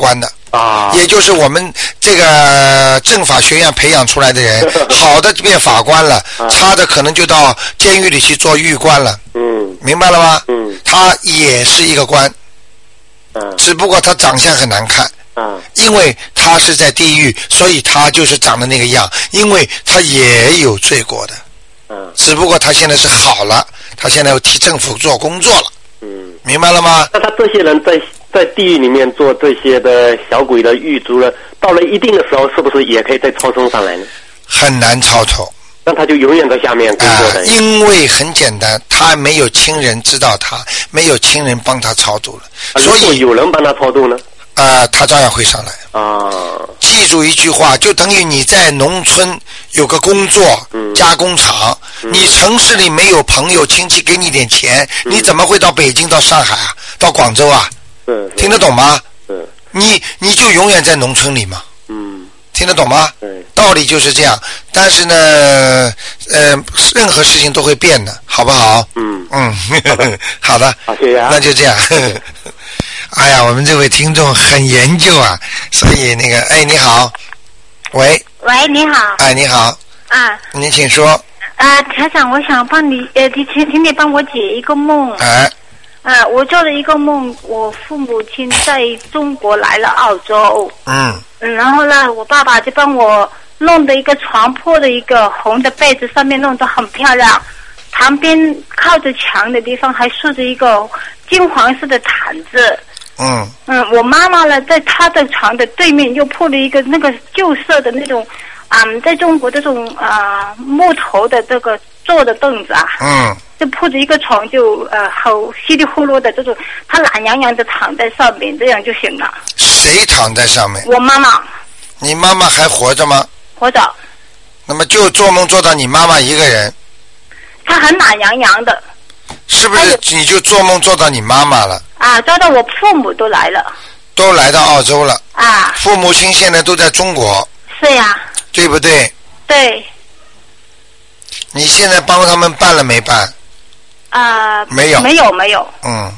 啊，
也就是我们这个政法学院培养出来的人，好的变法官了，差的可能就到监狱里去做狱官了。
嗯，
明白了吗？
嗯，
他也是一个官，
嗯，
只不过他长相很难看。
嗯，
因为他是在地狱，所以他就是长得那个样，因为他也有罪过的。
嗯，
只不过他现在是好了，他现在要替政府做工作了。
嗯，
明白了吗？
那他这些人在在地狱里面做这些的小鬼的狱卒了，到了一定的时候，是不是也可以再超升上来呢？
很难超脱。
那他就永远在下面工作的、
呃。因为很简单，他没有亲人知道他，没有亲人帮他超度了，
啊、
所以
有人帮他超度呢？
啊、呃，他照样会上来。
啊，
记住一句话，就等于你在农村有个工作，嗯、加工厂，嗯、你城市里没有朋友亲戚给你点钱，嗯、你怎么会到北京、到上海啊、到广州啊？
是
听得懂吗？
是
你你就永远在农村里嘛。
嗯，
听得懂吗？
对，
道理就是这样。但是呢，呃，任何事情都会变的，好不好？
嗯
嗯，好的，
好，谢谢啊。
那就这样。哎呀，我们这位听众很研究啊，所以那个，哎，你好，喂，
喂，你好，
哎，你好，
啊，
你请说。
啊，台长，我想帮你，呃，请请你帮我解一个梦。
哎。
啊，我做了一个梦，我父母亲在中国来了澳洲。
嗯。
嗯，然后呢，我爸爸就帮我弄的一个床铺的一个红的被子，上面弄得很漂亮，旁边靠着墙的地方还竖着一个金黄色的毯子。
嗯。
嗯，我妈妈呢，在她的床的对面又铺了一个那个旧色的那种，嗯，在中国这种啊、呃、木头的这个坐的凳子啊。
嗯。
就铺着一个床就，呃好稀里呼噜的这种，她懒洋洋的躺在上面，这样就行了。
谁躺在上面？
我妈妈。
你妈妈还活着吗？
活着。
那么就做梦做到你妈妈一个人。
她很懒洋洋的。
是不是你就做梦做到你妈妈了？
啊，做到我父母都来了。
都来到澳洲了。
啊。
父母亲现在都在中国。
是呀。
对不对？
对。
你现在帮他们办了没办？
啊、呃，
没有，
没有，没有。
嗯，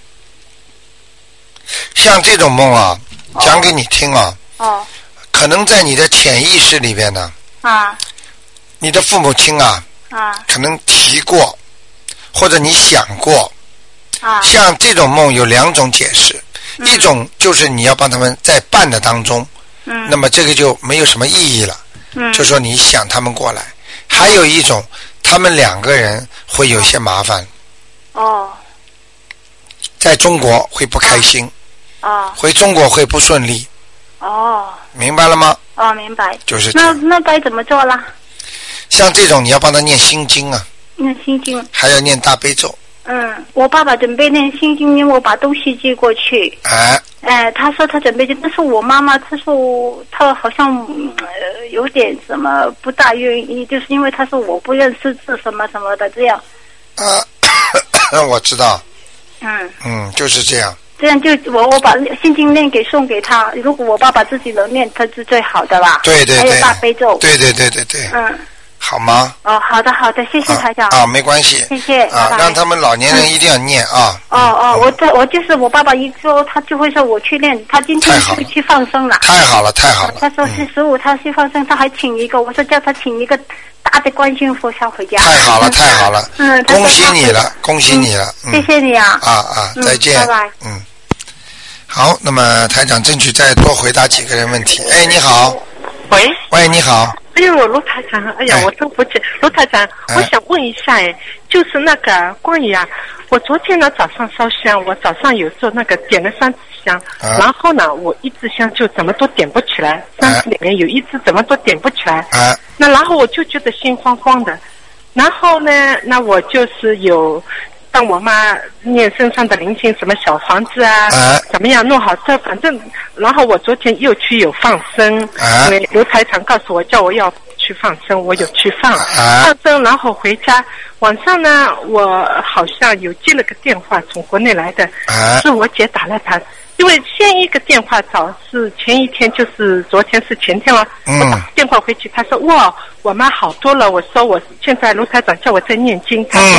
像这种梦啊，讲给你听啊。
哦。
可能在你的潜意识里边呢。
啊。
你的父母亲啊。
啊。
可能提过，或者你想过。
啊。
像这种梦有两种解释，嗯、一种就是你要帮他们在办的当中。
嗯。
那么这个就没有什么意义了。
嗯。
就说你想他们过来。还有一种。他们两个人会有些麻烦。
哦。
在中国会不开心。
哦。
回中国会不顺利。
哦。
明白了吗？
哦，明白。
就是
那那该怎么做啦？
像这种你要帮他念心经啊。
念心经。还
要念大悲咒。
嗯，我爸爸准备念心经，因为我把东西寄过去。
哎。
哎，他说他准备，但是我妈妈她说她好像呃有点什么不大愿意，就是因为她说我不认识字什么什么的这样。
啊，我知道。
嗯。
嗯，就是这样。
这样就我我把心经念给送给他，如果我爸爸自己能念，他是最好的啦。
对对对。
还有大悲咒。
对对对对对。
嗯。
好吗？
哦，好的好的，谢谢台长。
啊，没关系。
谢谢。
啊，让他们老年人一定要念啊。
哦哦，我这我就是我爸爸一说，他就会说我去念，他今天就去放生了。
太好了，太好了。
他说是十五，他去放生，他还请一个，我说叫他请一个大的观世音菩萨回家。
太好了，太好了。嗯。恭喜你了，恭喜你了。
谢谢你啊。
啊啊，再见。
拜拜。
嗯。好，那么台长争取再多回答几个人问题。哎，你好。
喂。
喂，你好。
哎呦，卢台长，哎呀，哎我真不记。卢台长，
哎、
我想问一下，哎，就是那个关于啊，我昨天呢早上烧香，我早上有做那个点了三支香，
啊、
然后呢，我一支香就怎么都点不起来，三支里面有一支怎么都点不起来，
啊、
那然后我就觉得心慌慌的，然后呢，那我就是有。帮我妈念身上的灵性，什么小房子啊，
啊
怎么样弄好这，反正，然后我昨天又去有放生，
啊、
因为刘台长告诉我叫我要去放生，我有去放，
啊、
放生，然后回家，晚上呢，我好像有接了个电话，从国内来的，
啊、
是我姐打了他。因为先一个电话找是前一天，就是昨天是前天了。
嗯。
我打电话回去，他说哇，我妈好多了。我说我现在卢台长叫我在念经。他说、
嗯。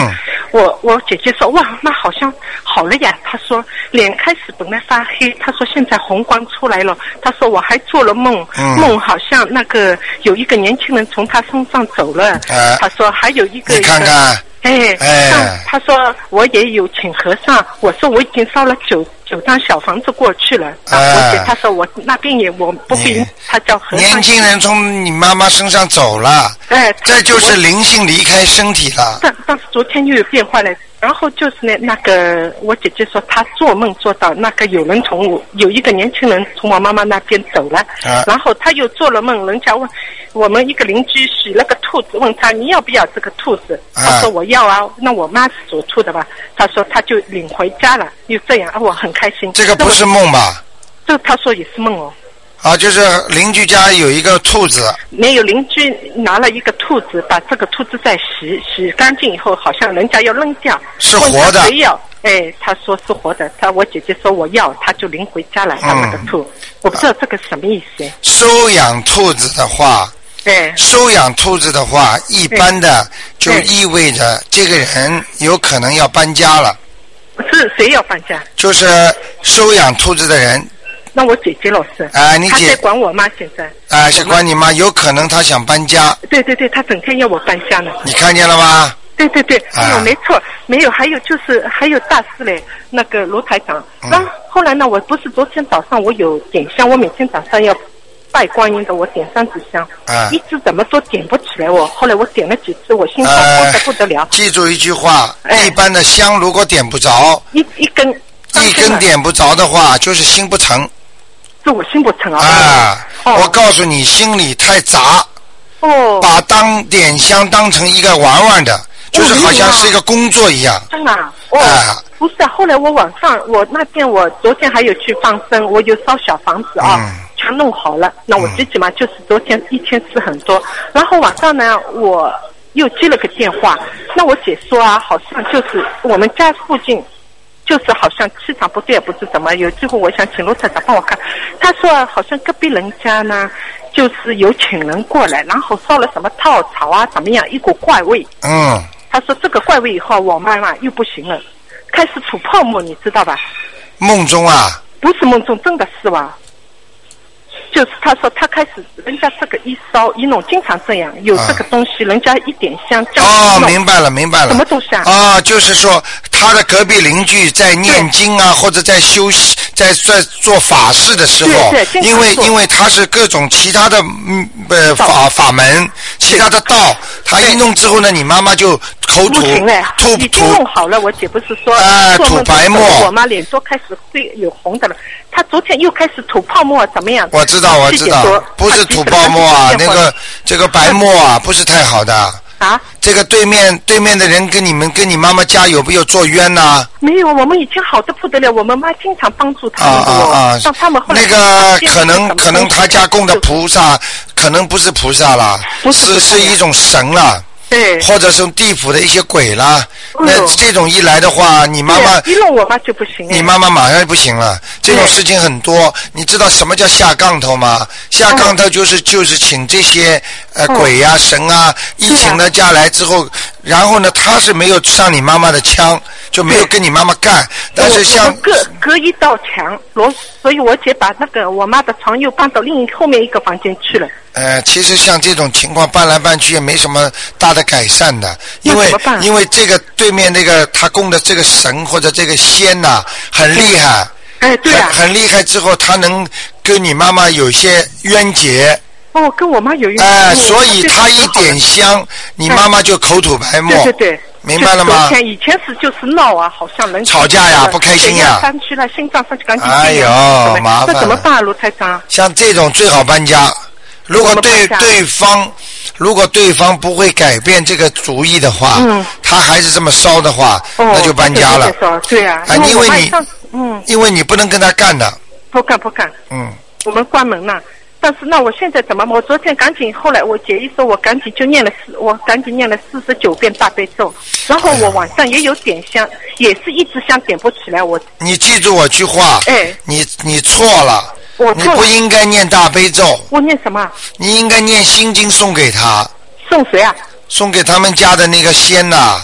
我我姐姐说哇，那好像好了呀。她说脸开始本来发黑，她说现在红光出来了。她说我还做了梦，
嗯、
梦好像那个有一个年轻人从她身上走了。
呃、
她说还有一个，
你看看。
哎哎，他说我也有请和尚，我说我已经烧了九九张小房子过去了。
哎，
而且他说我那边也我不必，他叫和尚。
年轻人从你妈妈身上走了，
哎，
这就是灵性离开身体了。
但但是昨天又有变化了。然后就是呢，那个我姐姐说她做梦做到那个有人从我有一个年轻人从我妈妈那边走了，
啊、
然后她又做了梦，人家问我们一个邻居许了个兔子，问他你要不要这个兔子？
啊、
她说我要啊，那我妈是属兔的吧？她说她就领回家了，又这样，我很开心。
这个不是梦吧？
这她说也是梦哦。
啊，就是邻居家有一个兔子，
没有邻居拿了一个兔子，把这个兔子再洗洗干净以后，好像人家要扔掉，
是活的。
谁要？哎，他说是活的，他我姐姐说我要，他就领回家了，他那个兔，嗯、我不知道这个是什么意思。
收养兔子的话，
对，
收养兔子的话，一般的就意味着这个人有可能要搬家了。
是谁要搬家？
就是收养兔子的人。
那我姐姐老师，
啊，你姐
她在管我妈现在，
啊，是管你妈，有可能她想搬家。
对对对，她整天要我搬家呢。
你看见了吗？
对对对，没有、啊、没错，没有，还有就是还有大事嘞，那个卢台长。那、嗯、后来呢，我不是昨天早上我有点香，我每天早上要拜观音的，我点三支香，啊、一直怎么都点不起来我，后来我点了几次，我心慌慌的不得了、呃。记
住一句话，哎、一般的香如果点不着，
一一根
一根点不着的话，就是心不诚。
是我心不诚啊！
啊，哦、我告诉你，心里太杂，
哦，
把当点香当成一个玩玩的，就是好像是一个工作一样。
真的啊？哦，啊不是啊，后来我晚上，我那天我昨天还有去放生，我有烧小房子啊，嗯、全弄好了。那我自己嘛，就是昨天一天吃很多，然后晚上呢，我又接了个电话，那我姐说啊，好像就是我们家附近。就是好像气场不对，不知怎么有机会，我想请卢台长帮我看。他说好像隔壁人家呢，就是有请人过来，然后烧了什么稻草啊，怎么样，一股怪味。
嗯。
他说这个怪味以后，我妈妈又不行了，开始吐泡沫，你知道吧？
梦中啊？
不是梦中，真的是吧？就是他说他开始，人家这个一烧一弄，经常这样，有这个东西，啊、人家一点香这样
哦，明白了，明白了。
什么东西啊？
啊，就是说他的隔壁邻居在念经啊，或者在修习，在在做法事的时候，
对对，
因为因为他是各种其他的嗯呃法法门，其他的道，他一弄之后呢，你妈妈就口吐吐
已经弄好了。我姐不是说
啊吐白沫，
我妈脸都开始会有红的了。她昨天又开始吐泡沫，怎么样？
我知道，我知道，不是吐泡沫啊，那个这个白沫啊，不是太好的。
啊？
这个对面对面的人跟你们跟你妈妈家有没有做冤呐、啊？
没有，我们以前好的不得了，我们妈经常帮助他们的哦。
啊啊！
让他们后来
那个可能可能他家供的菩萨可能不是菩萨啦，
不是
是是一种神啦。
对，
或者是地府的一些鬼啦，嗯、那这种一来的话，你妈妈
一弄我妈就不行，
你妈妈马上就不行了。这种事情很多，你知道什么叫下杠头吗？下杠头就是、嗯、就是请这些呃、嗯、鬼呀、啊、神啊，一请到家来之后，然后呢，他是没有上你妈妈的枪，就没有跟你妈妈干，但是像
隔隔一道墙，罗，所以我姐把那个我妈的床又搬到另一后面一个房间去了。
呃，其实像这种情况搬来搬去也没什么大的改善的，因为因为这个对面那个他供的这个神或者这个仙呐、啊、很厉害，
哎对啊，
很, 很厉害之后他能跟你妈妈有些冤结。
哦，跟我妈有冤结。
哎、呃，所以他一点香，你妈妈就口吐白沫。
对对对。
明白了吗？
昨天以前是就是闹啊，好像人
吵架呀，不开心呀。
上去了，心脏上去赶紧。
哎呦，麻烦。
那怎么办，卢台长？
像这种最好搬家。如果对对方，如果对方不会改变这个主意的话，
嗯，
他还是这么烧的话，哦、那就搬家了。
对啊，
啊，因为你，
嗯，
因为你不能跟他干的。
不干不干。
嗯。
我们关门了。但是那我现在怎么？我昨天赶紧，后来我姐一说，我赶紧就念了四，我赶紧念了四十九遍大悲咒，然后我晚上也有点香，也是一直香点不起来。我
你记住我句话，
哎，
你你错了，
我
错了，你不应该念大悲咒。
我念什么？
你应该念心经送给他。
送谁啊？
送给他们家的那个仙呐、啊。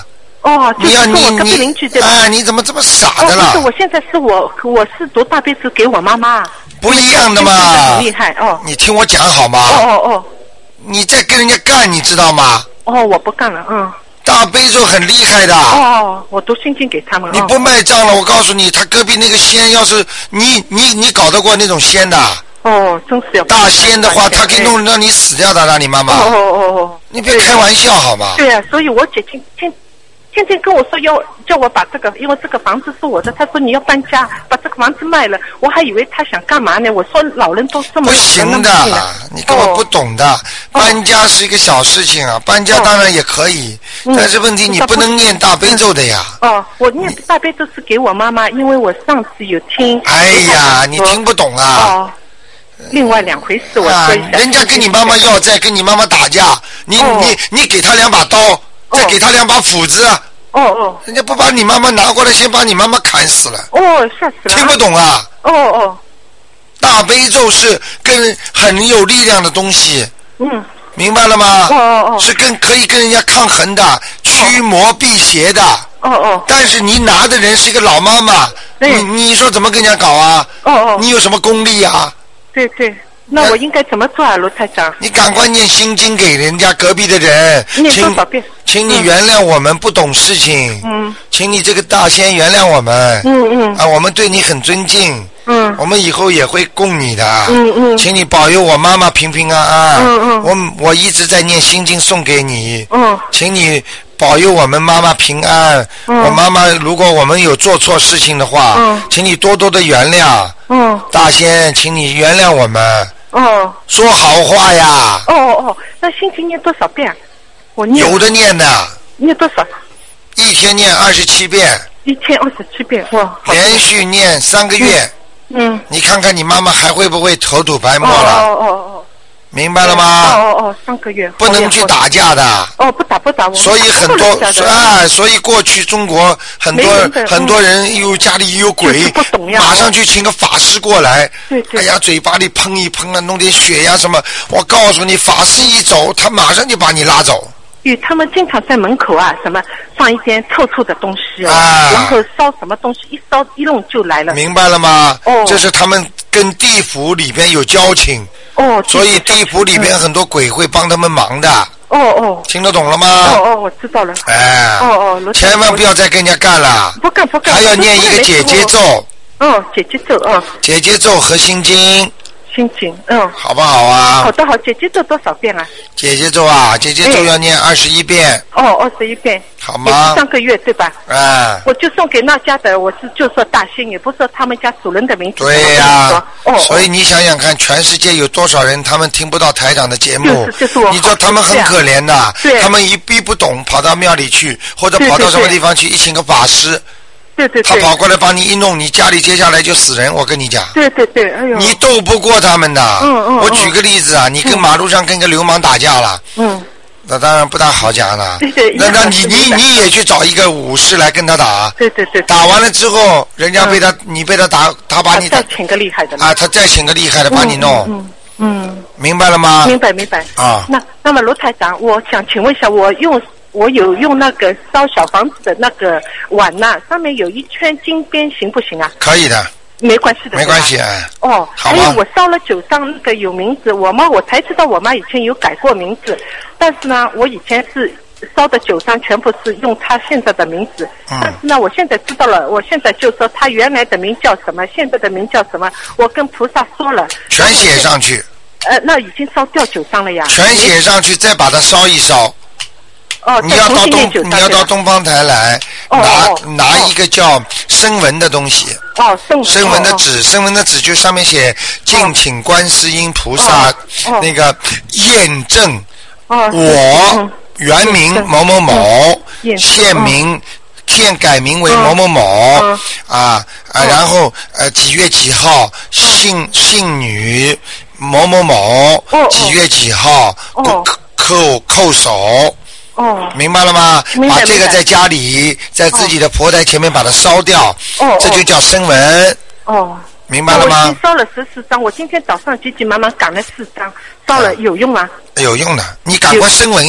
哦，
你要你
隔壁邻居对吧？
啊，你怎么这么傻的了？
哦，不是，我现在是我我是读大悲咒给我妈妈。
不一样的嘛。
很厉害哦。
你听我讲好吗？
哦哦哦。
你在跟人家干，你知道吗？
哦，我不干了，嗯。
大悲咒很厉害的。
哦，我读心经给他们。
你不卖账了，我告诉你，他隔壁那个仙，要是你你你搞得过那种仙的？
哦，真是要。
大仙的话，他可以弄让你死掉的，让你妈妈。
哦哦哦哦。
你别开玩笑好吗？
对啊，所以我姐天天天天跟我说要叫我把这个，因为这个房子是我的，她说你要搬家，把这个房子卖了，我还以为她想干嘛呢？我说老人都这么
不行的，你根本不懂的。哦、搬家是一个小事情啊，搬家当然也可以，哦、但是问题你不能念大悲咒的呀。
哦，我念大悲咒是给我妈妈，因为我上次有听。
哎呀，你听不懂啊。
哦。另外两回事，我
啊，人家跟你妈妈要债，跟你妈妈打架，你、哦、你你给他两把刀，再给他两把斧子。
哦哦。
人家不把你妈妈拿过来，先把你妈妈砍死了。
哦，吓死了。
听不懂啊？
哦哦。
大悲咒是跟很有力量的东西。
嗯。
明白了吗？
哦哦哦。
是跟可以跟人家抗衡的，驱魔辟邪的。
哦哦。
但是你拿的人是一个老妈妈，你你说怎么跟人家搞啊？
哦哦。
你有什么功力啊？
对对，那我应该怎么做啊，卢台长？
你赶快念心经给人家隔壁的人，
念多少遍？
请你原谅我们不懂事情，
嗯，
请你这个大仙原谅我们，
嗯嗯，
啊，我们对你很尊敬，
嗯，
我们以后也会供你的，
嗯嗯，
请你保佑我妈妈平平安安，
嗯嗯，
我我一直在念心经送给你，
嗯，
请你保佑我们妈妈平安，
嗯，
我妈妈如果我们有做错事情的话，
嗯，
请你多多的原谅，
嗯，
大仙，请你原谅我们。
哦，
说好话呀！
哦哦哦，那心经念多少遍？我念
有的念的。
念多少？
一天念二十七遍。
一天二十七遍，哇！
连续念三个月。
嗯。
你看看你妈妈还会不会头吐白沫了？
哦哦哦。
明白了吗？
哦哦哦，三个月。
不能去打架的。
哦，不打不打我。
所以很多啊，所以过去中国很多很多人又家里有鬼，马上去请个法师过来。
对对。
哎呀，嘴巴里喷一喷啊，弄点血呀什么。我告诉你，法师一走，他马上就把你拉走。
因为他们经常在门口啊，什么放一点臭臭的东西
啊，
然后烧什么东西，一烧一弄就来了。
明白了吗？
哦。
这是他们跟地府里边有交情。
哦。
所以地府里边很多鬼会帮他们忙的。
哦哦。
听得懂了吗？
哦哦，我知道了。
哎。
哦哦。
千万不要再跟人家干了。
不干不干。
还要念一个姐姐咒。
哦，姐姐咒啊。
姐姐咒和心经。
心经，嗯。
好不好啊？
好的好，姐姐咒多少遍啊？
姐姐咒啊，姐姐咒要念二十一遍。
哦，二十一遍。
好吗？
也是上个月对吧？
啊。
我就送给那家的，我是就说大仙，也不说他们家主人的名字。
对呀、啊。
哦。
所以你想想看，全世界有多少人，他们听不到台长的节目？
就是就是我。
你知道他们很可怜的，
对。
他们一逼不懂，跑到庙里去，或者跑到什么地方去，一请个法师。
对对对。
他跑过来帮你一弄，你家里接下来就死人，我跟你讲。
对对对，哎呦。
你斗不过他们的。
嗯嗯。
我举个例子啊，你跟马路上跟个流氓打架了。
嗯。
那当然不大好讲了。
对对。
那那你你你也去找一个武士来跟他打。
对对对。
打完了之后，人家被他、嗯、你被他打，他把你
再请个厉害的。
啊，他再请个厉害的把你弄。
嗯嗯。
明白了吗？
明白明白。
啊。
那那么罗台长，我想请问一下，我用。我有用那个烧小房子的那个碗呐、啊，上面有一圈金边，行不行啊？
可以的，
没关系的。
没关系啊。
哦，
好
还有我烧了九张那个有名字，我妈我才知道我妈以前有改过名字，但是呢，我以前是烧的九张全部是用她现在的名字，
嗯、
但是呢，我现在知道了，我现在就说她原来的名叫什么，现在的名叫什么，我跟菩萨说了，
全写上去。
呃，那已经烧掉九张了呀。
全写上去，再把它烧一烧。
哦，
你要到东，你要到东方台来
哦、
拿、
哦、
拿一个叫声文的东西。
哦，声文。
声文的纸，声、哦、文的纸就上面写敬请观世音菩萨、
哦哦、
那个验证、
哦、
我原名某某某，
嗯、
现名。现改名为某某某、
嗯、
啊啊，
嗯、
然后呃几月几号姓、嗯、姓女某某某、
哦、
几月几号、
哦、
叩叩首。
哦，
明白了吗？把这个在家里，在自己的佛台前面把它烧掉，
哦，
这就叫声文。
哦，
明白了吗？
我已经烧了十四张，我今天早上急急忙忙赶了四张，烧了有用吗？
有用的，你赶快声文呀！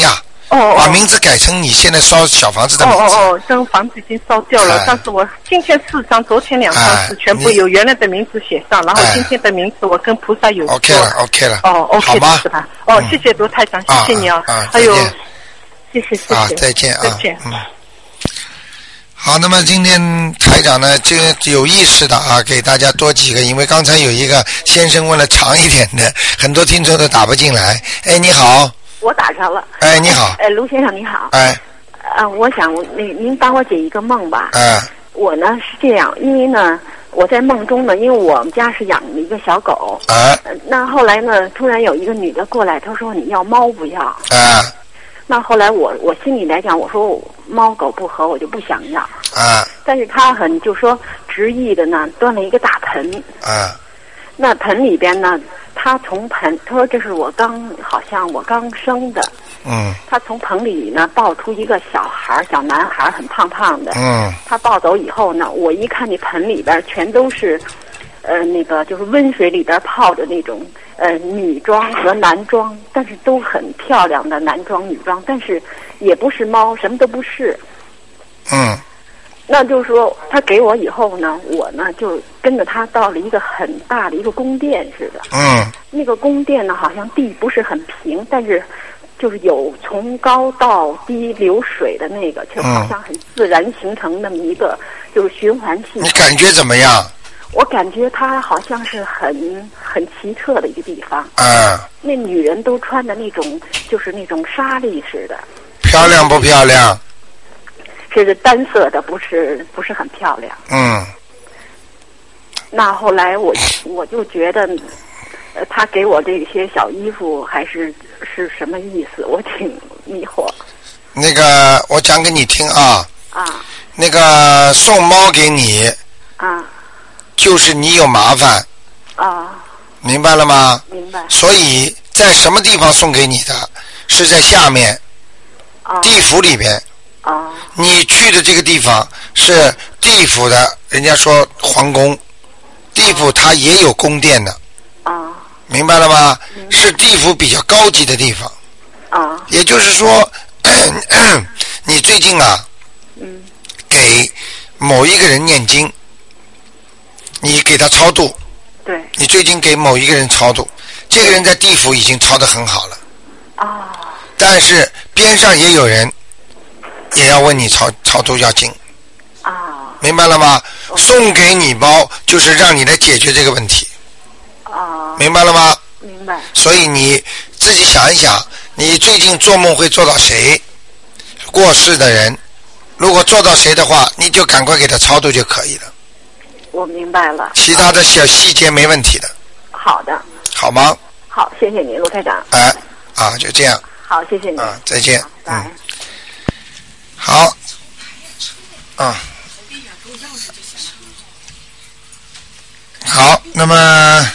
哦
把名字改成你现在烧小房子的名字。
哦哦哦，这个房子已经烧掉了，哎、但是我今天四张，昨天两张是全部有原来的名字写上，哎、然后今天的名字我跟菩萨有说。
OK 了 OK 了。
哦 OK
好吧
是吧？哦，嗯、谢谢卢台长，谢谢你啊，
啊
还有谢谢谢谢，
啊再见啊，
再见。
嗯。好，那么今天台长呢，这个有意识的啊，给大家多几个，因为刚才有一个先生问了长一点的，很多听众都打不进来。哎，你好。
我打上了。
哎，你好。
哎，卢先生你好。
哎。
呃，我想那您帮我解一个梦吧。
嗯。
我呢是这样，因为呢我在梦中呢，因为我们家是养了一个小狗。
啊。
那后来呢，突然有一个女的过来，她说你要猫不要？
啊。
那后来我我心里来讲，我说猫狗不合，我就不想要。
啊。
但是他很就说执意的呢，端了一个大盆。
啊。
那盆里边呢，他从盆，他说这是我刚好像我刚生的。
嗯。
他从盆里呢抱出一个小孩，小男孩，很胖胖的。
嗯。
他抱走以后呢，我一看那盆里边全都是，呃，那个就是温水里边泡的那种。呃，女装和男装，但是都很漂亮的男装、女装，但是也不是猫，什么都不是。
嗯。
那就是说，他给我以后呢，我呢就跟着他到了一个很大的一个宫殿似的。
嗯。
那个宫殿呢，好像地不是很平，但是就是有从高到低流水的那个，就好像很自然形成那么一个就是循环系统。
你感觉怎么样？
我感觉它好像是很很奇特的一个地方。
嗯。
那女人都穿的那种，就是那种纱丽似的。
漂亮不漂亮？
是单色的，不是不是很漂亮。
嗯。
那后来我我就觉得，呃，他给我这些小衣服还是是什么意思？我挺迷惑。
那个，我讲给你听啊。
啊。
那个送猫给你。
啊。
就是你有麻烦
啊，
明白了吗？
明白。
所以在什么地方送给你的？是在下面，
啊、
地府里边。
啊。
你去的这个地方是地府的，人家说皇宫，地府它也有宫殿的。
啊。
明白了吗？是地府比较高级的地方。
啊。
也就是说，你最近啊，
嗯，
给某一个人念经。你给他超度，
对，
你最近给某一个人超度，这个人在地府已经超得很好了，
啊，
但是边上也有人也要问你超超度要经，
啊，
明白了吗？送给你包就是让你来解决这个问题，
啊，
明白了吗？
明白。
所以你自己想一想，你最近做梦会做到谁过世的人，如果做到谁的话，你就赶快给他超度就可以了。
我明白了，
其他的小细节没问题的。
好的。
好吗？
好，谢谢你，卢台长。
哎，啊，就这样。
好，谢谢你。
啊，再见。
拜。
嗯。好。啊。好，那么，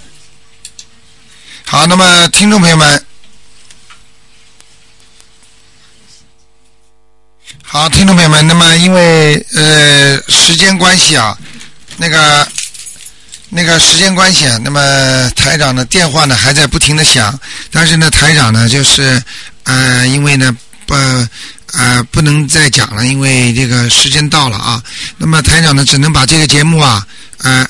好，那么听众朋友们。好，听众朋友们，那么因为呃时间关系啊，那个那个时间关系啊，那么台长的电话呢还在不停的响，但是呢台长呢就是呃因为呢不呃不能再讲了，因为这个时间到了啊，那么台长呢只能把这个节目啊呃。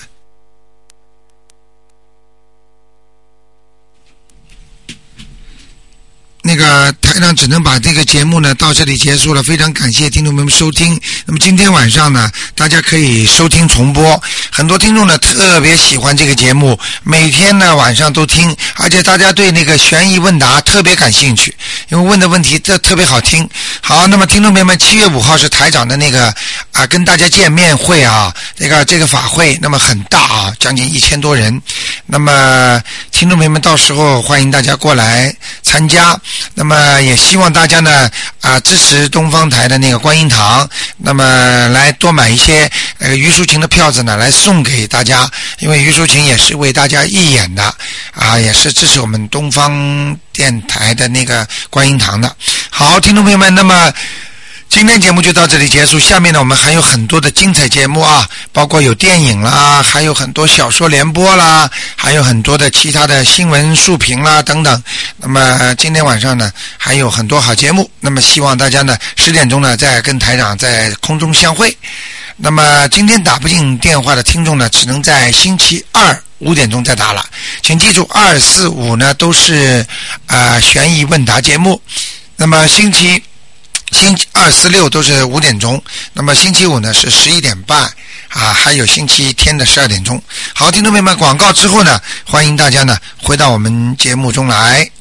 那个台长只能把这个节目呢到这里结束了，非常感谢听众朋友们收听。那么今天晚上呢，大家可以收听重播。很多听众呢特别喜欢这个节目，每天呢晚上都听，而且大家对那个悬疑问答特别感兴趣，因为问的问题这特别好听。好，那么听众朋友们，七月五号是台长的那个啊跟大家见面会啊，这个这个法会，那么很大啊，将近一千多人。那么听众朋友们，到时候欢迎大家过来参加。那么也希望大家呢啊支持东方台的那个观音堂，那么来多买一些呃于淑琴的票子呢来送给大家，因为于淑琴也是为大家义演的啊，也是支持我们东方电台的那个观音堂的。好，听众朋友们，那么今天节目就到这里结束，下面呢我们还有很多的精彩节目啊，包括有电影啦，还有很多小说联播啦，还有很多的其他的新闻述评啦等等。那么今天晚上呢还有很多好节目，那么希望大家呢十点钟呢再跟台长在空中相会。那么今天打不进电话的听众呢，只能在星期二五点钟再打了。请记住，二四五呢都是呃悬疑问答节目。那么星期星期二四六都是五点钟，那么星期五呢是十一点半啊，还有星期天的十二点钟。好，听众朋友们，广告之后呢，欢迎大家呢回到我们节目中来。